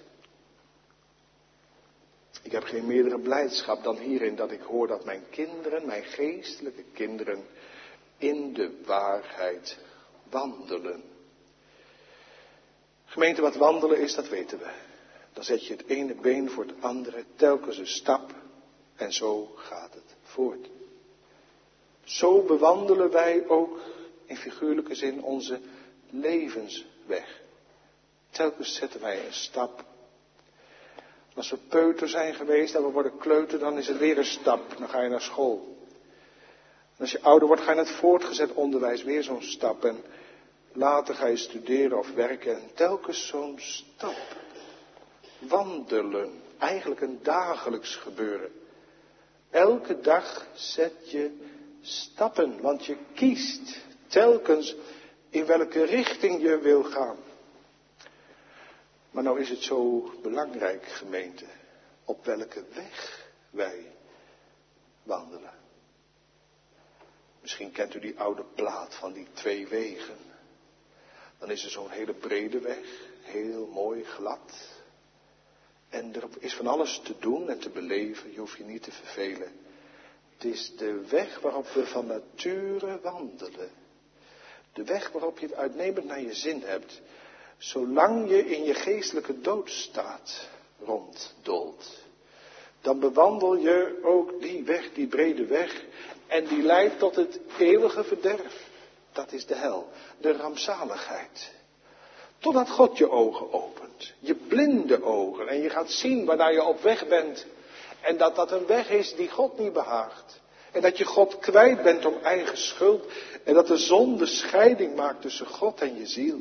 Ik heb geen meerdere blijdschap dan hierin dat ik hoor dat mijn kinderen, mijn geestelijke kinderen, in de waarheid wandelen. Gemeente, wat wandelen is, dat weten we. Dan zet je het ene been voor het andere, telkens een stap en zo gaat het voort. Zo bewandelen wij ook in figuurlijke zin onze levensweg. Telkens zetten wij een stap. Als we peuter zijn geweest en we worden kleuter, dan is het weer een stap. Dan ga je naar school. En als je ouder wordt, ga je naar het voortgezet onderwijs, weer zo'n stap. En later ga je studeren of werken en telkens zo'n stap. Wandelen, eigenlijk een dagelijks gebeuren. Elke dag zet je stappen, want je kiest telkens in welke richting je wil gaan. Maar nou is het zo belangrijk, gemeente, op welke weg wij wandelen. Misschien kent u die oude plaat van die twee wegen. Dan is er zo'n hele brede weg, heel mooi glad. En er is van alles te doen en te beleven, je hoeft je niet te vervelen. Het is de weg waarop we van nature wandelen. De weg waarop je het uitnemend naar je zin hebt. Zolang je in je geestelijke doodstaat ronddolt. Dan bewandel je ook die weg, die brede weg. En die leidt tot het eeuwige verderf. Dat is de hel, de rampzaligheid. Totdat God je ogen opent. Je blinde ogen. En je gaat zien waarnaar je op weg bent. En dat dat een weg is die God niet behaagt. En dat je God kwijt bent om eigen schuld. En dat de zonde scheiding maakt tussen God en je ziel.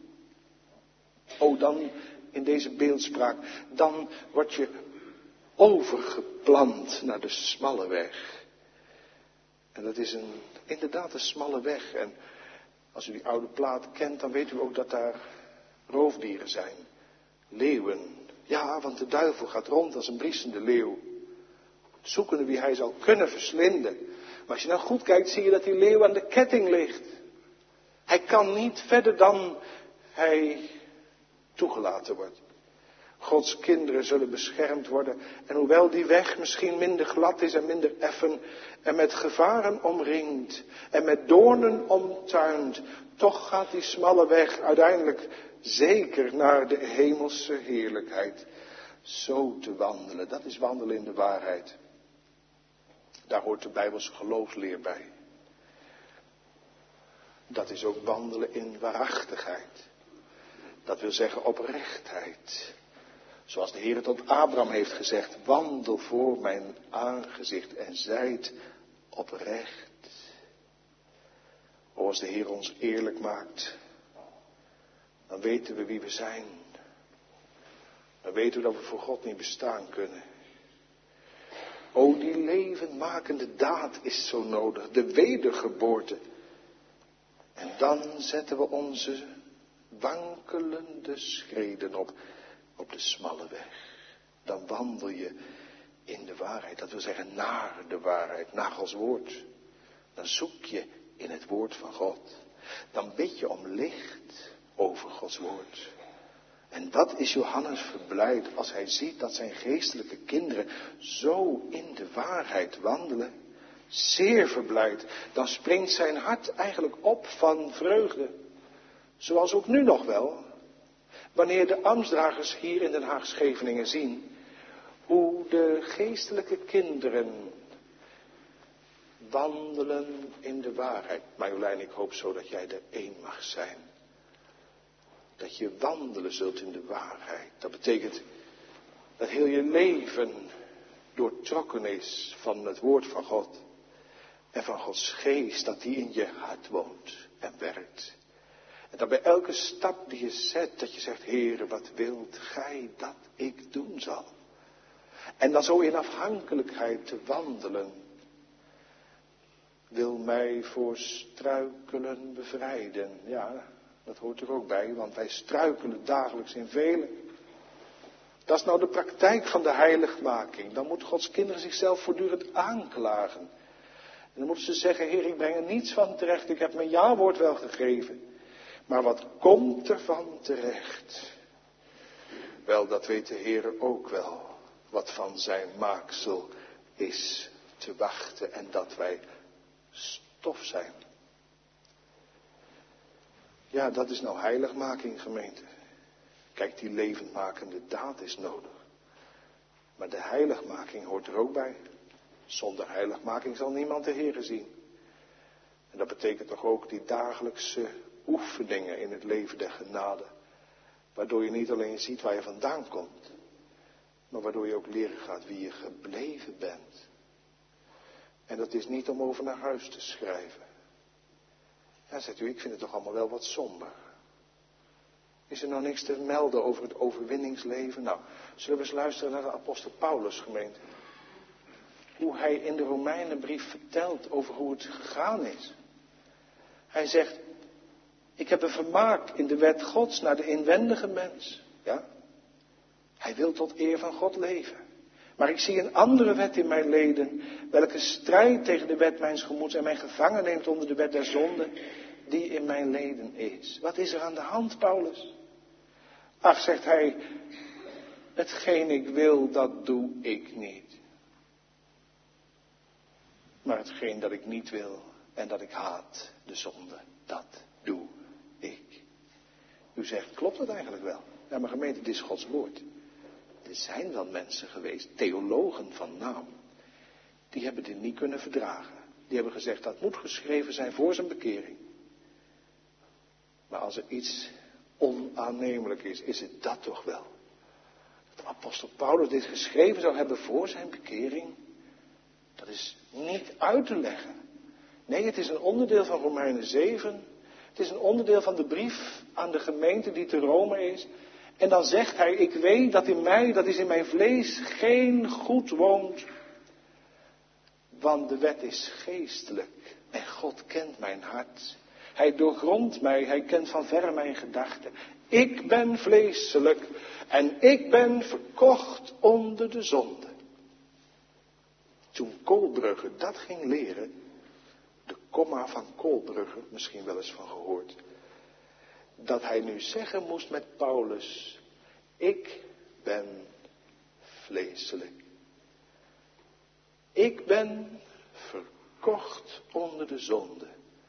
O, dan in deze beeldspraak. Dan word je overgeplant naar de smalle weg. En dat is een, inderdaad een smalle weg. En als u die oude plaat kent, dan weet u ook dat daar roofdieren zijn. Leeuwen. Ja, want de duivel gaat rond als een briesende leeuw. Zoekende wie hij zal kunnen verslinden. Maar als je nou goed kijkt, zie je dat die leeuw aan de ketting ligt. Hij kan niet verder dan hij toegelaten wordt. Gods kinderen zullen beschermd worden. En hoewel die weg misschien minder glad is en minder effen. En met gevaren omringd. En met doornen omtuind. Toch gaat die smalle weg uiteindelijk zeker naar de hemelse heerlijkheid. Zo te wandelen, dat is wandelen in de waarheid. Daar hoort de Bijbelse geloofsleer bij. Dat is ook wandelen in waarachtigheid. Dat wil zeggen oprechtheid. Zoals de Heer tot Abraham heeft gezegd. Wandel voor mijn aangezicht en zijt oprecht. O, als de Heer ons eerlijk maakt. Dan weten we wie we zijn. Dan weten we dat we voor God niet bestaan kunnen. O, die levendmakende daad is zo nodig. De wedergeboorte. En dan zetten we onze wankelende schreden op. Op de smalle weg. Dan wandel je in de waarheid. Dat wil zeggen naar de waarheid. Naar Gods woord. Dan zoek je in het woord van God. Dan bid je om licht over Gods woord. En dat is Johannes verblijd als hij ziet dat zijn geestelijke kinderen zo in de waarheid wandelen. Zeer verblijd. Dan springt zijn hart eigenlijk op van vreugde. Zoals ook nu nog wel. Wanneer de ambtsdragers hier in Den Haag-Scheveningen zien hoe de geestelijke kinderen wandelen in de waarheid. Marjolein, ik hoop zo dat jij er één mag zijn. Dat je wandelen zult in de waarheid. Dat betekent dat heel je leven doortrokken is van het woord van God. En van Gods geest, dat die in je hart woont en werkt. En dat bij elke stap die je zet, dat je zegt, Heere, wat wilt gij dat ik doen zal? En dan zo in afhankelijkheid te wandelen. Wil mij voor struikelen bevrijden. Ja, dat hoort er ook bij, want wij struikelen dagelijks in velen. Dat is nou de praktijk van de heiligmaking. Dan moet Gods kinderen zichzelf voortdurend aanklagen. En dan moeten ze zeggen, Heer, ik breng er niets van terecht. Ik heb mijn ja-woord wel gegeven. Maar wat komt er van terecht? Wel, dat weet de Heer ook wel. Wat van zijn maaksel is te wachten. En dat wij stof zijn. Ja, dat is nou heiligmaking, gemeente. Kijk, die levendmakende daad is nodig. Maar de heiligmaking hoort er ook bij. Zonder heiligmaking zal niemand de Heere zien. En dat betekent toch ook die dagelijkse oefeningen in het leven der genade. Waardoor je niet alleen ziet waar je vandaan komt. Maar waardoor je ook leren gaat wie je gebleven bent. En dat is niet om over naar huis te schrijven. Ja, zegt u, ik vind het toch allemaal wel wat somber. Is er nou niks te melden over het overwinningsleven? Nou, zullen we eens luisteren naar de apostel Paulus, gemeente. Hoe hij in de Romeinenbrief vertelt over hoe het gegaan is. Hij zegt, ik heb een vermaak in de wet Gods naar de inwendige mens. Ja? Hij wil tot eer van God leven. Maar ik zie een andere wet in mijn leden, welke strijd tegen de wet mijns gemoeds en mij gevangen neemt onder de wet der zonde, die in mijn leden is. Wat is er aan de hand, Paulus? Ach, zegt hij, hetgeen ik wil, dat doe ik niet. Maar hetgeen dat ik niet wil en dat ik haat, de zonde, dat doe ik. U zegt, klopt dat eigenlijk wel? Ja, maar gemeente, dit is Gods woord. Er zijn wel mensen geweest, theologen van naam, die hebben dit niet kunnen verdragen. Die hebben gezegd, dat moet geschreven zijn voor zijn bekering. Maar als er iets onaannemelijk is, is het dat toch wel. Dat apostel Paulus dit geschreven zou hebben voor zijn bekering, dat is niet uit te leggen. Nee, het is een onderdeel van Romeinen zeven. Het is een onderdeel van de brief aan de gemeente die te Rome is. En dan zegt hij, ik weet dat in mij, dat is in mijn vlees, geen goed woont. Want de wet is geestelijk en God kent mijn hart. Hij doorgrondt mij, hij kent van verre mijn gedachten. Ik ben vleeselijk en ik ben verkocht onder de zonde. Toen Kolbrugge dat ging leren, de komma van Kolbrugge, misschien wel eens van gehoord, dat hij nu zeggen moest met Paulus, ik ben vleeselijk. Ik ben verkocht onder de zonde.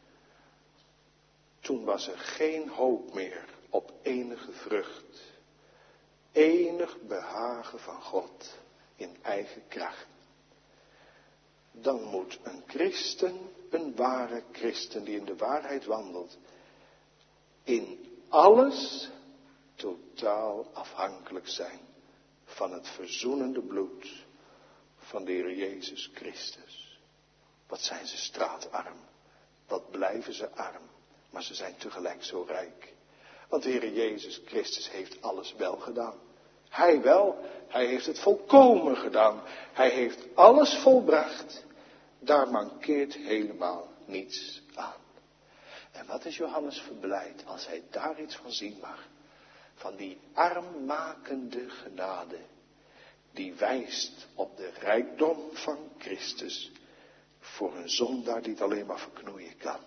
Toen was er geen hoop meer op enige vrucht, enig behagen van God in eigen kracht. Dan moet een christen, een ware christen die in de waarheid wandelt, in alles totaal afhankelijk zijn van het verzoenende bloed van de Heer Jezus Christus. Wat zijn ze straatarm, wat blijven ze arm, maar ze zijn tegelijk zo rijk. Want de Heer Jezus Christus heeft alles wel gedaan. Hij wel, hij heeft het volkomen gedaan. Hij heeft alles volbracht. Daar mankeert helemaal niets aan. En wat is Johannes verblijd als hij daar iets van zien mag. Van die armmakende genade. Die wijst op de rijkdom van Christus. Voor een zondaar die het alleen maar verknoeien kan.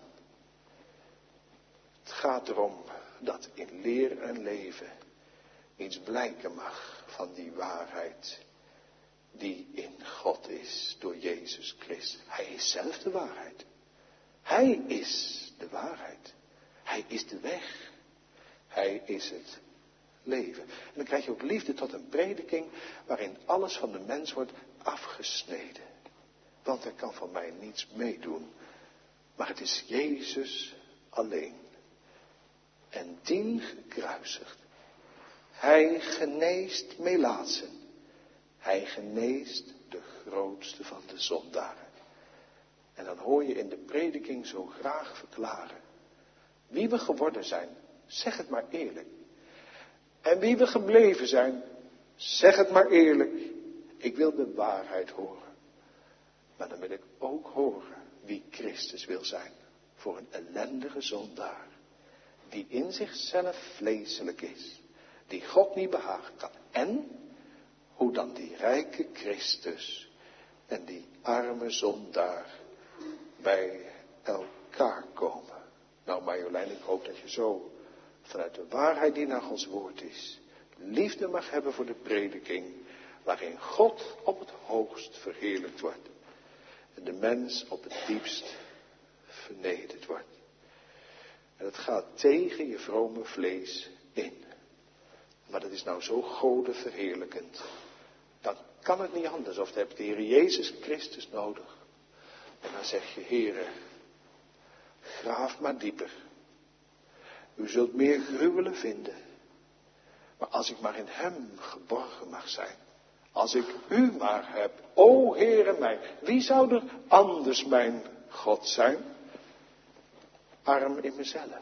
Het gaat erom dat in leer en leven iets blijken mag van die waarheid die in God is door Jezus Christus. Hij is zelf de waarheid. Hij is de waarheid. Hij is de weg. Hij is het leven. En dan krijg je ook liefde tot een prediking waarin alles van de mens wordt afgesneden. Want er kan van mij niets meedoen. Maar het is Jezus alleen. En dien gekruisigd. Hij geneest melaatsen. Hij geneest de grootste van de zondaren. En dan hoor je in de prediking zo graag verklaren. Wie we geworden zijn, zeg het maar eerlijk. En wie we gebleven zijn, zeg het maar eerlijk. Ik wil de waarheid horen. Maar dan wil ik ook horen wie Christus wil zijn. Voor een ellendige zondaar. Die in zichzelf vleeselijk is. Die God niet behagen kan. En hoe dan die rijke Christus en die arme zondaar bij elkaar komen. Nou Marjolein, ik hoop dat je zo vanuit de waarheid die naar Gods woord is, liefde mag hebben voor de prediking, waarin God op het hoogst verheerlijkt wordt. En de mens op het diepst vernederd wordt. En het gaat tegen je vrome vlees in. Maar dat is nou zo gode verheerlijkend. Dan kan het niet anders. Of je hebt de Heer Jezus Christus nodig. En dan zeg je, Heere, graaf maar dieper. U zult meer gruwelen vinden. Maar als ik maar in hem geborgen mag zijn. Als ik u maar heb. O Heere mij. Wie zou er anders mijn God zijn? Arm in mezelf.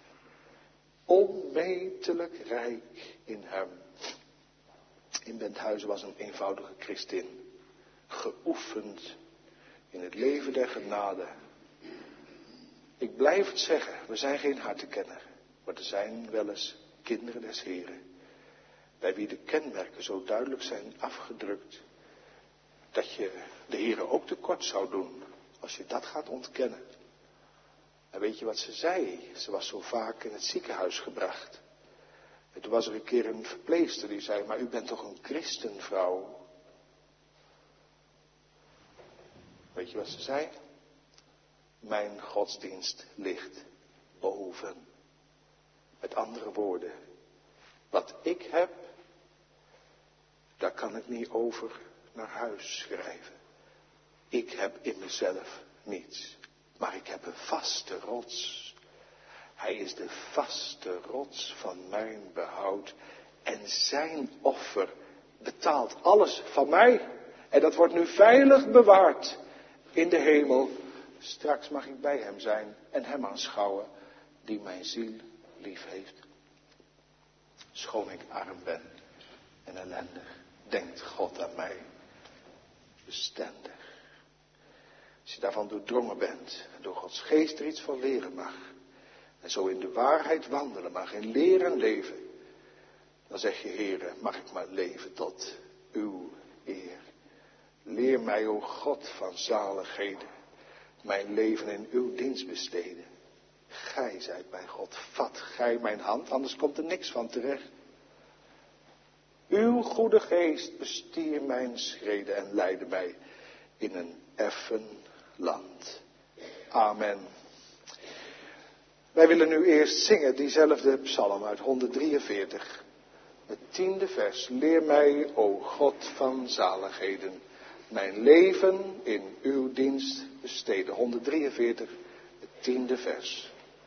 Onmetelijk rijk in hem. In Benthuizen was een eenvoudige christin. Geoefend in het leven der genade. Ik blijf het zeggen, we zijn geen hartenkenner. Maar er zijn wel eens kinderen des Heren. bij wie de kenmerken zo duidelijk zijn afgedrukt, dat je de Heere ook tekort zou doen als je dat gaat ontkennen. En weet je wat ze zei? Ze was zo vaak in het ziekenhuis gebracht. En toen was er een keer een verpleegster die zei, maar u bent toch een christenvrouw? Weet je wat ze zei? Mijn godsdienst ligt boven. Met andere woorden, wat ik heb, daar kan ik niet over naar huis schrijven. Ik heb in mezelf niets, maar ik heb een vaste rots. Hij is de vaste rots van mijn behoud en zijn offer betaalt alles van mij. En dat wordt nu veilig bewaard in de hemel. Straks mag ik bij hem zijn en hem aanschouwen die mijn ziel lief heeft. Schoon ik arm ben en ellendig, denkt God aan mij bestendig. Als je daarvan doordrongen bent en door Gods geest er iets van leren mag en zo in de waarheid wandelen mag, in leren leven, dan zeg je, Heere, mag ik maar leven tot uw eer. Leer mij, o God van zaligheden, mijn leven in uw dienst besteden. Gij zijt mijn God, vat gij mijn hand, anders komt er niks van terecht. Uw goede geest bestier mijn schreden en leidde mij in een effen land. Amen. Wij willen nu eerst zingen diezelfde psalm uit honderddrieënveertig. Het tiende vers. Leer mij, o God van zaligheden, mijn leven in uw dienst besteden. honderddrieënveertig, het tiende vers.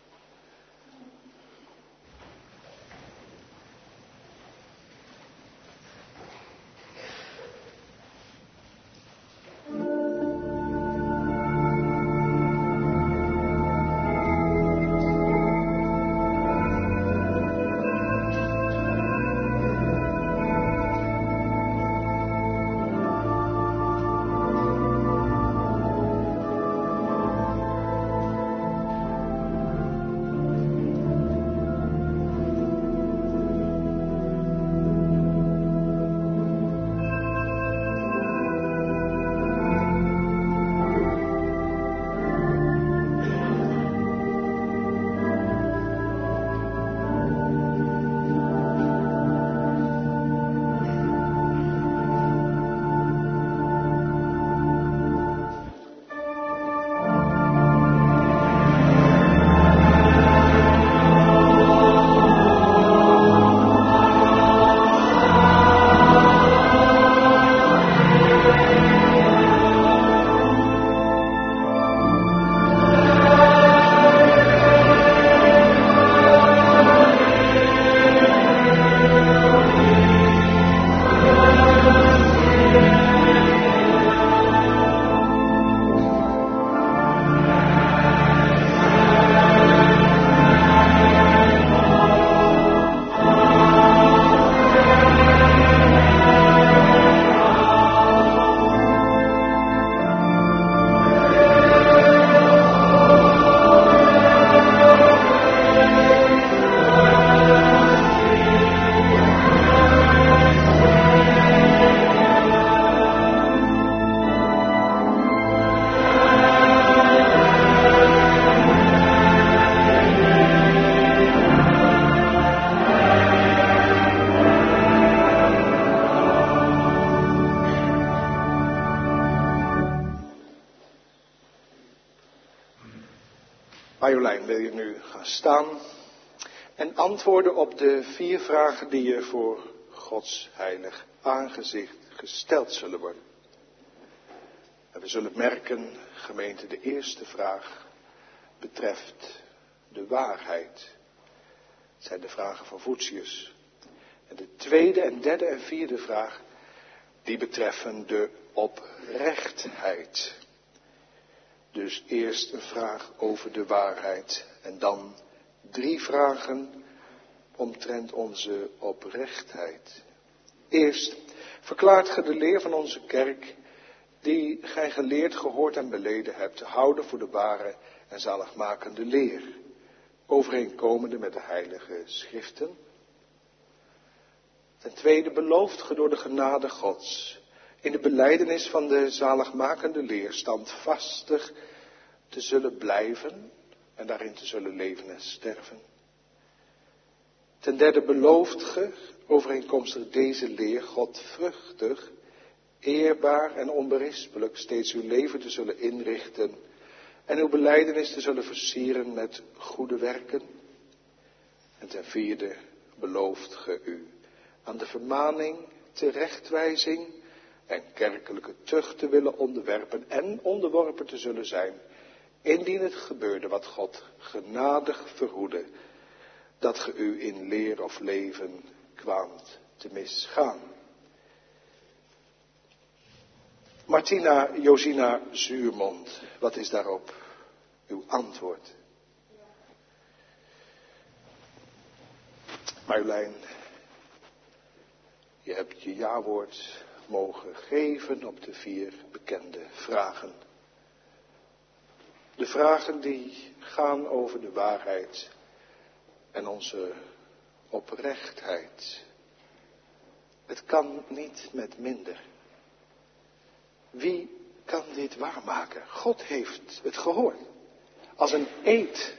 Marjolein, wil je nu gaan staan en antwoorden op de vier vragen die je voor Gods heilig aangezicht gesteld zullen worden. En we zullen merken, gemeente, de eerste vraag betreft de waarheid. Het zijn de vragen van Voetius. En de tweede en derde en vierde vraag, die betreffen de oprechtheid. Dus eerst een vraag over de waarheid en dan drie vragen omtrent onze oprechtheid. Eerst, verklaart ge de leer van onze kerk, die gij geleerd, gehoord en beleden hebt, te houden voor de ware en zaligmakende leer, overeenkomende met de heilige schriften? Ten tweede belooft ge door de genade Gods in de belijdenis van de zaligmakende leer standvastig te zullen blijven en daarin te zullen leven en sterven. Ten derde belooft ge overeenkomstig deze leer godvruchtig, eerbaar en onberispelijk steeds uw leven te zullen inrichten en uw belijdenis te zullen versieren met goede werken. En ten vierde belooft ge u aan de vermaning, terechtwijzing en kerkelijke tucht te willen onderwerpen en onderworpen te zullen zijn, indien het gebeurde wat God genadig verhoede, dat ge u in leer of leven kwaamt te misgaan. Martina Josina Zuurmond, wat is daarop uw antwoord? Marjolein, je hebt je ja-woord mogen geven op de vier bekende vragen. De vragen die gaan over de waarheid en onze oprechtheid. Het kan niet met minder. Wie kan dit waarmaken? God heeft het gehoord. Als een eed.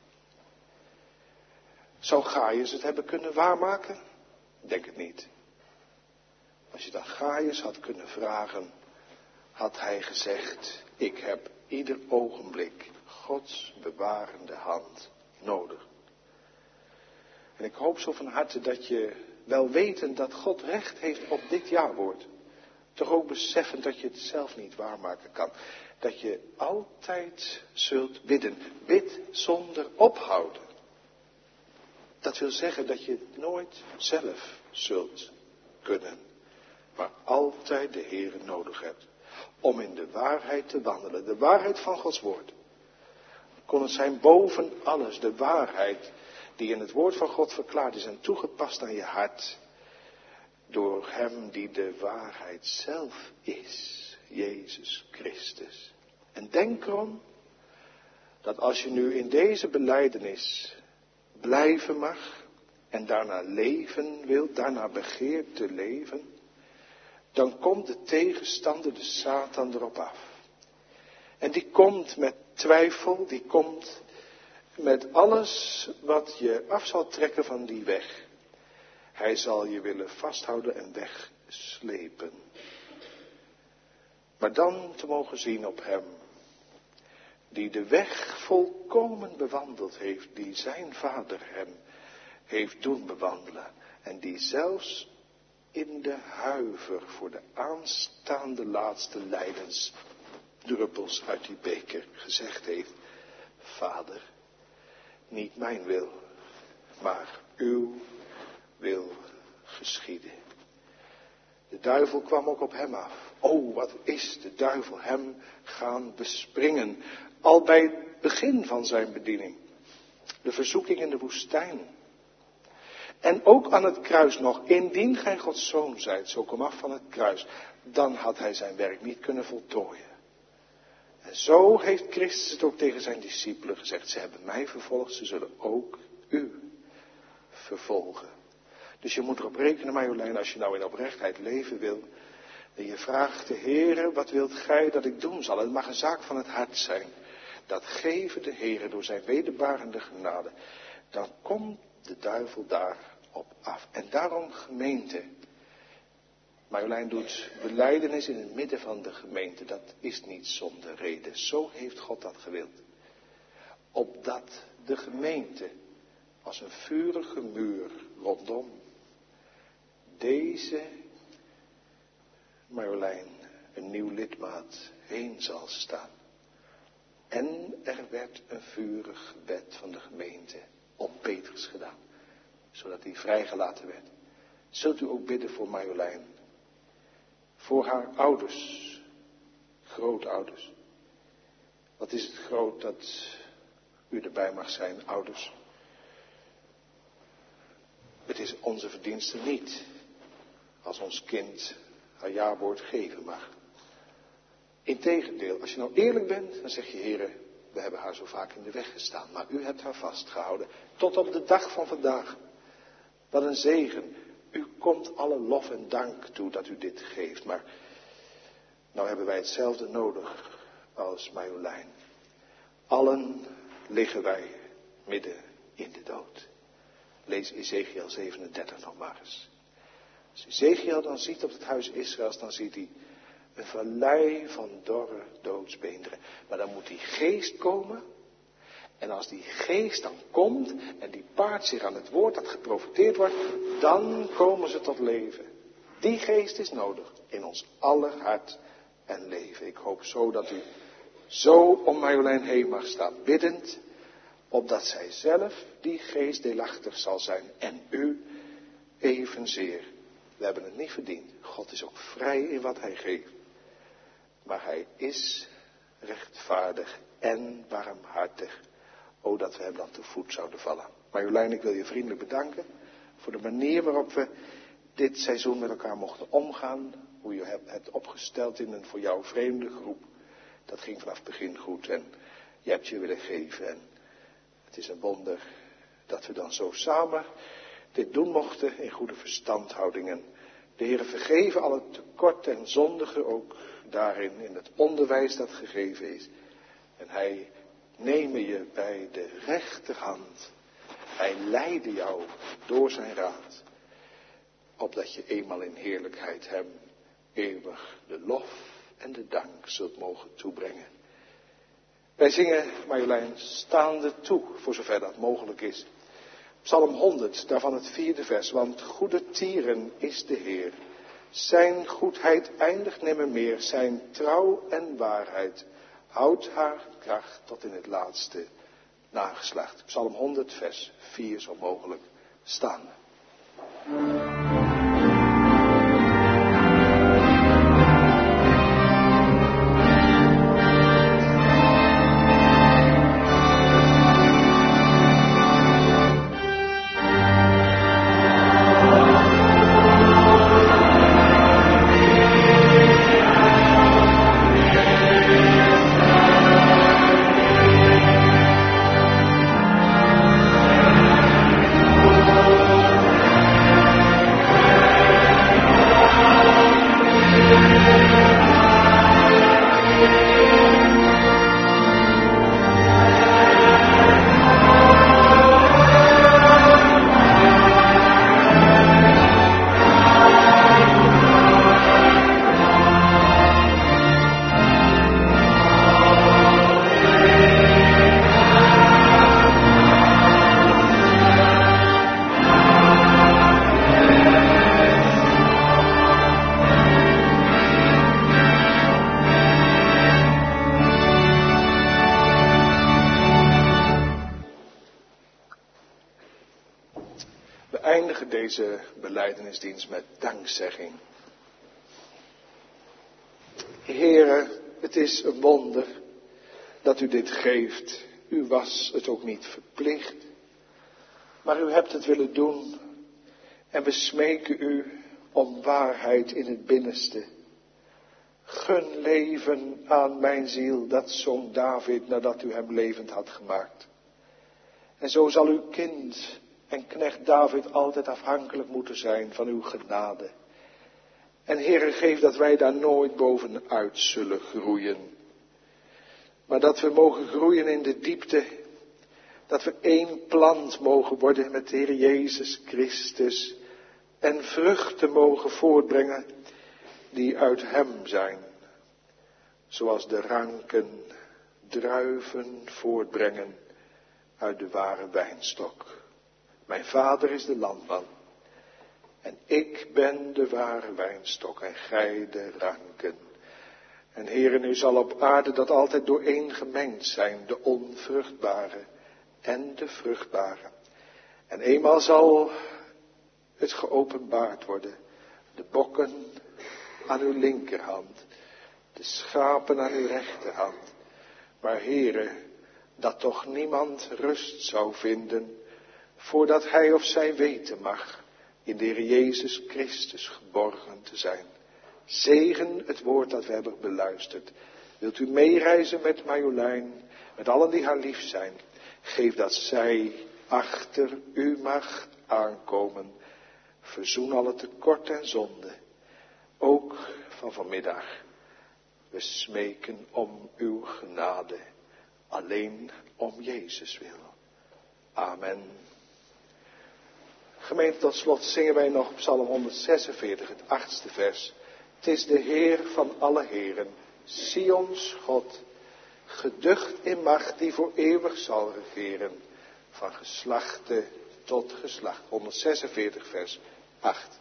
Zou Gaius het hebben kunnen waarmaken? Denk het niet. Als je dan Gaius had kunnen vragen, had hij gezegd, ik heb ieder ogenblik Gods bewarende hand nodig. En ik hoop zo van harte dat je wel wetend dat God recht heeft op dit jawoord, toch ook beseffend dat je het zelf niet waarmaken kan. Dat je altijd zult bidden. Bid zonder ophouden. Dat wil zeggen dat je het nooit zelf zult kunnen. Maar altijd de Heere nodig hebt. Om in de waarheid te wandelen. De waarheid van Gods woord. Kon het zijn boven alles. De waarheid die in het woord van God verklaard is en toegepast aan je hart. Door hem die de waarheid zelf is. Jezus Christus. En denk erom dat als je nu in deze belijdenis blijven mag en daarna leven wilt, daarna begeert te leven, dan komt de tegenstander, de Satan, erop af. En die komt met twijfel, die komt met alles wat je af zal trekken van die weg. Hij zal je willen vasthouden en wegslepen. Maar dan te mogen zien op hem, die de weg volkomen bewandeld heeft, die zijn vader hem heeft doen bewandelen. En die zelfs in de huiver voor de aanstaande laatste lijdensdruppels uit die beker gezegd heeft, Vader, niet mijn wil, maar uw wil geschieden. De duivel kwam ook op hem af. Oh, wat is de duivel hem gaan bespringen. Al bij het begin van zijn bediening. De verzoeking in de woestijn. En ook aan het kruis nog. Indien gij Gods zoon zijt, zo kom af van het kruis. Dan had hij zijn werk niet kunnen voltooien. En zo heeft Christus het ook tegen zijn discipelen gezegd. Ze hebben mij vervolgd, ze zullen ook u vervolgen. Dus je moet erop rekenen, Marjolein, als je nou in oprechtheid leven wil. En je vraagt de Heere, wat wilt gij dat ik doen zal? Het mag een zaak van het hart zijn. Dat geven de Heere door zijn wederbarende genade. Dan komt de duivel daarop af. En daarom gemeente. Marjolein doet belijdenis in het midden van de gemeente. Dat is niet zonder reden. Zo heeft God dat gewild. Opdat de gemeente als een vurige muur rondom deze Marjolein een nieuw lidmaat heen zal staan. En er werd een vurig gebed van de gemeente op Petrus gedaan. Zodat hij vrijgelaten werd. Zult u ook bidden voor Marjolein? Voor haar ouders. Grootouders. Wat is het groot dat u erbij mag zijn, ouders? Het is onze verdienste niet. Als ons kind haar jawoord geven mag. Integendeel, als je nou eerlijk bent, dan zeg je, Heere, we hebben haar zo vaak in de weg gestaan. Maar u hebt haar vastgehouden. Tot op de dag van vandaag. Wat een zegen. U komt alle lof en dank toe dat u dit geeft. Maar nou hebben wij hetzelfde nodig als Marjolein. Allen liggen wij midden in de dood. Lees Ezekiel zevenendertig nog maar eens. Als Ezekiel dan ziet op het huis Israëls, dan ziet hij een vallei van dorre doodsbeenderen. Maar dan moet die geest komen. En als die geest dan komt en die paart zich aan het woord dat geprofeteerd wordt, dan komen ze tot leven. Die geest is nodig in ons aller hart en leven. Ik hoop zo dat u zo om Marjolein heen mag staan, biddend, opdat zij zelf die geest deelachtig zal zijn en u evenzeer. We hebben het niet verdiend. God is ook vrij in wat hij geeft. Maar hij is rechtvaardig en warmhartig. O, dat we hem dan te voet zouden vallen. Marjolein, ik wil je vriendelijk bedanken voor de manier waarop we dit seizoen met elkaar mochten omgaan. Hoe je hebt opgesteld in een voor jou vreemde groep. Dat ging vanaf het begin goed en je hebt je willen geven. En het is een wonder dat we dan zo samen dit doen mochten in goede verstandhouding. En de Heere vergeven alle tekorten en zondigen ook daarin, in het onderwijs dat gegeven is. En hij nemen je bij de rechterhand. Hij leidde jou door zijn raad. Opdat je eenmaal in heerlijkheid hem eeuwig de lof en de dank zult mogen toebrengen. Wij zingen, Marjolein, staande toe, voor zover dat mogelijk is. Psalm honderd, daarvan het vierde vers. Want goede tieren is de Heer. Zijn goedheid eindigt nimmer meer. Zijn trouw en waarheid houdt haar kracht tot in het laatste nageslacht. Psalm honderd, vers vier, zo mogelijk staande. Deze belijdenisdienst met dankzegging. Heere, het is een wonder dat u dit geeft. U was het ook niet verplicht, maar u hebt het willen doen. En we smeken u om waarheid in het binnenste. Gun leven aan mijn ziel, dat zong David nadat u hem levend had gemaakt. En zo zal uw kind en knecht David altijd afhankelijk moeten zijn van uw genade. En Heere, geef dat wij daar nooit bovenuit zullen groeien. Maar dat we mogen groeien in de diepte. Dat we één plant mogen worden met de Heer Jezus Christus. En vruchten mogen voortbrengen die uit hem zijn. Zoals de ranken druiven voortbrengen uit de ware wijnstok. Mijn vader is de landman. En ik ben de ware wijnstok en gij de ranken. En Heere, nu zal op aarde dat altijd dooreen gemengd zijn, de onvruchtbare en de vruchtbare. En eenmaal zal het geopenbaard worden, de bokken aan uw linkerhand, de schapen aan uw rechterhand. Maar Heere, dat toch niemand rust zou vinden, voordat hij of zij weten mag in de Heer Jezus Christus geborgen te zijn. Zegen het woord dat we hebben beluisterd. Wilt u meereizen met Marjolein, met allen die haar lief zijn. Geef dat zij achter u mag aankomen. Verzoen alle tekort en zonde, ook van vanmiddag. We smeken om uw genade, alleen om Jezus wil. Amen. Gemeente, tot slot zingen wij nog Psalm honderdzesenveertig, het achtste vers. Het is de Heer van alle heren, Sions God, geducht in macht die voor eeuwig zal regeren, van geslachte tot geslacht. honderdzesenveertig vers acht.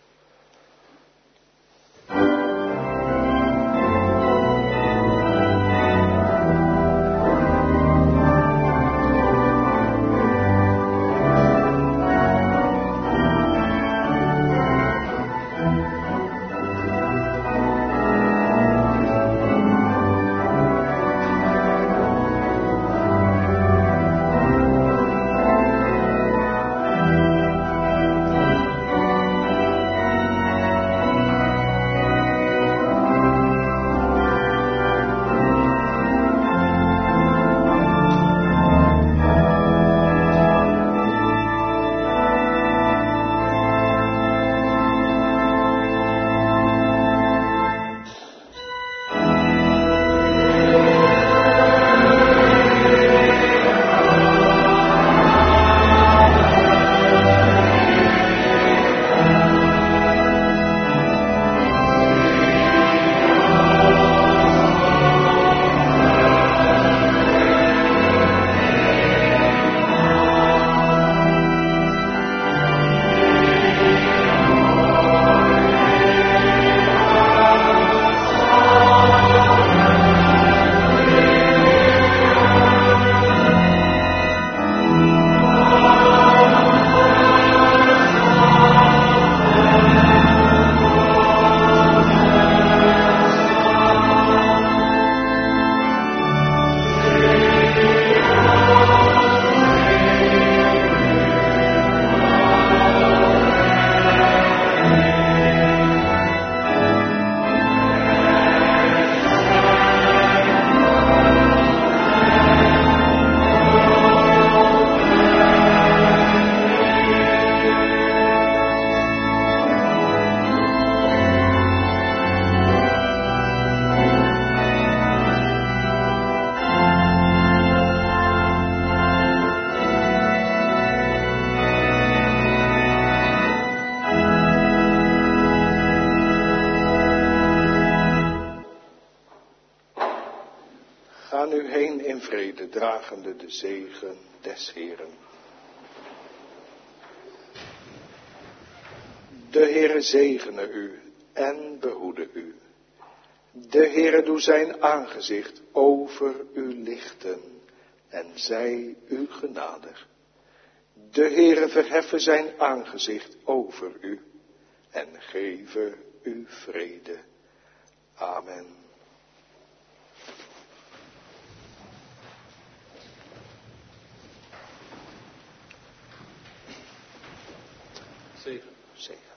Ga nu heen in vrede, dragende de zegen des Heeren. De Heere zegene u en behoede u. De Heere doe zijn aangezicht over u lichten en zij u genadig. De Heere verheffen zijn aangezicht over u en geven u vrede. Amen. Zegen. Zegen.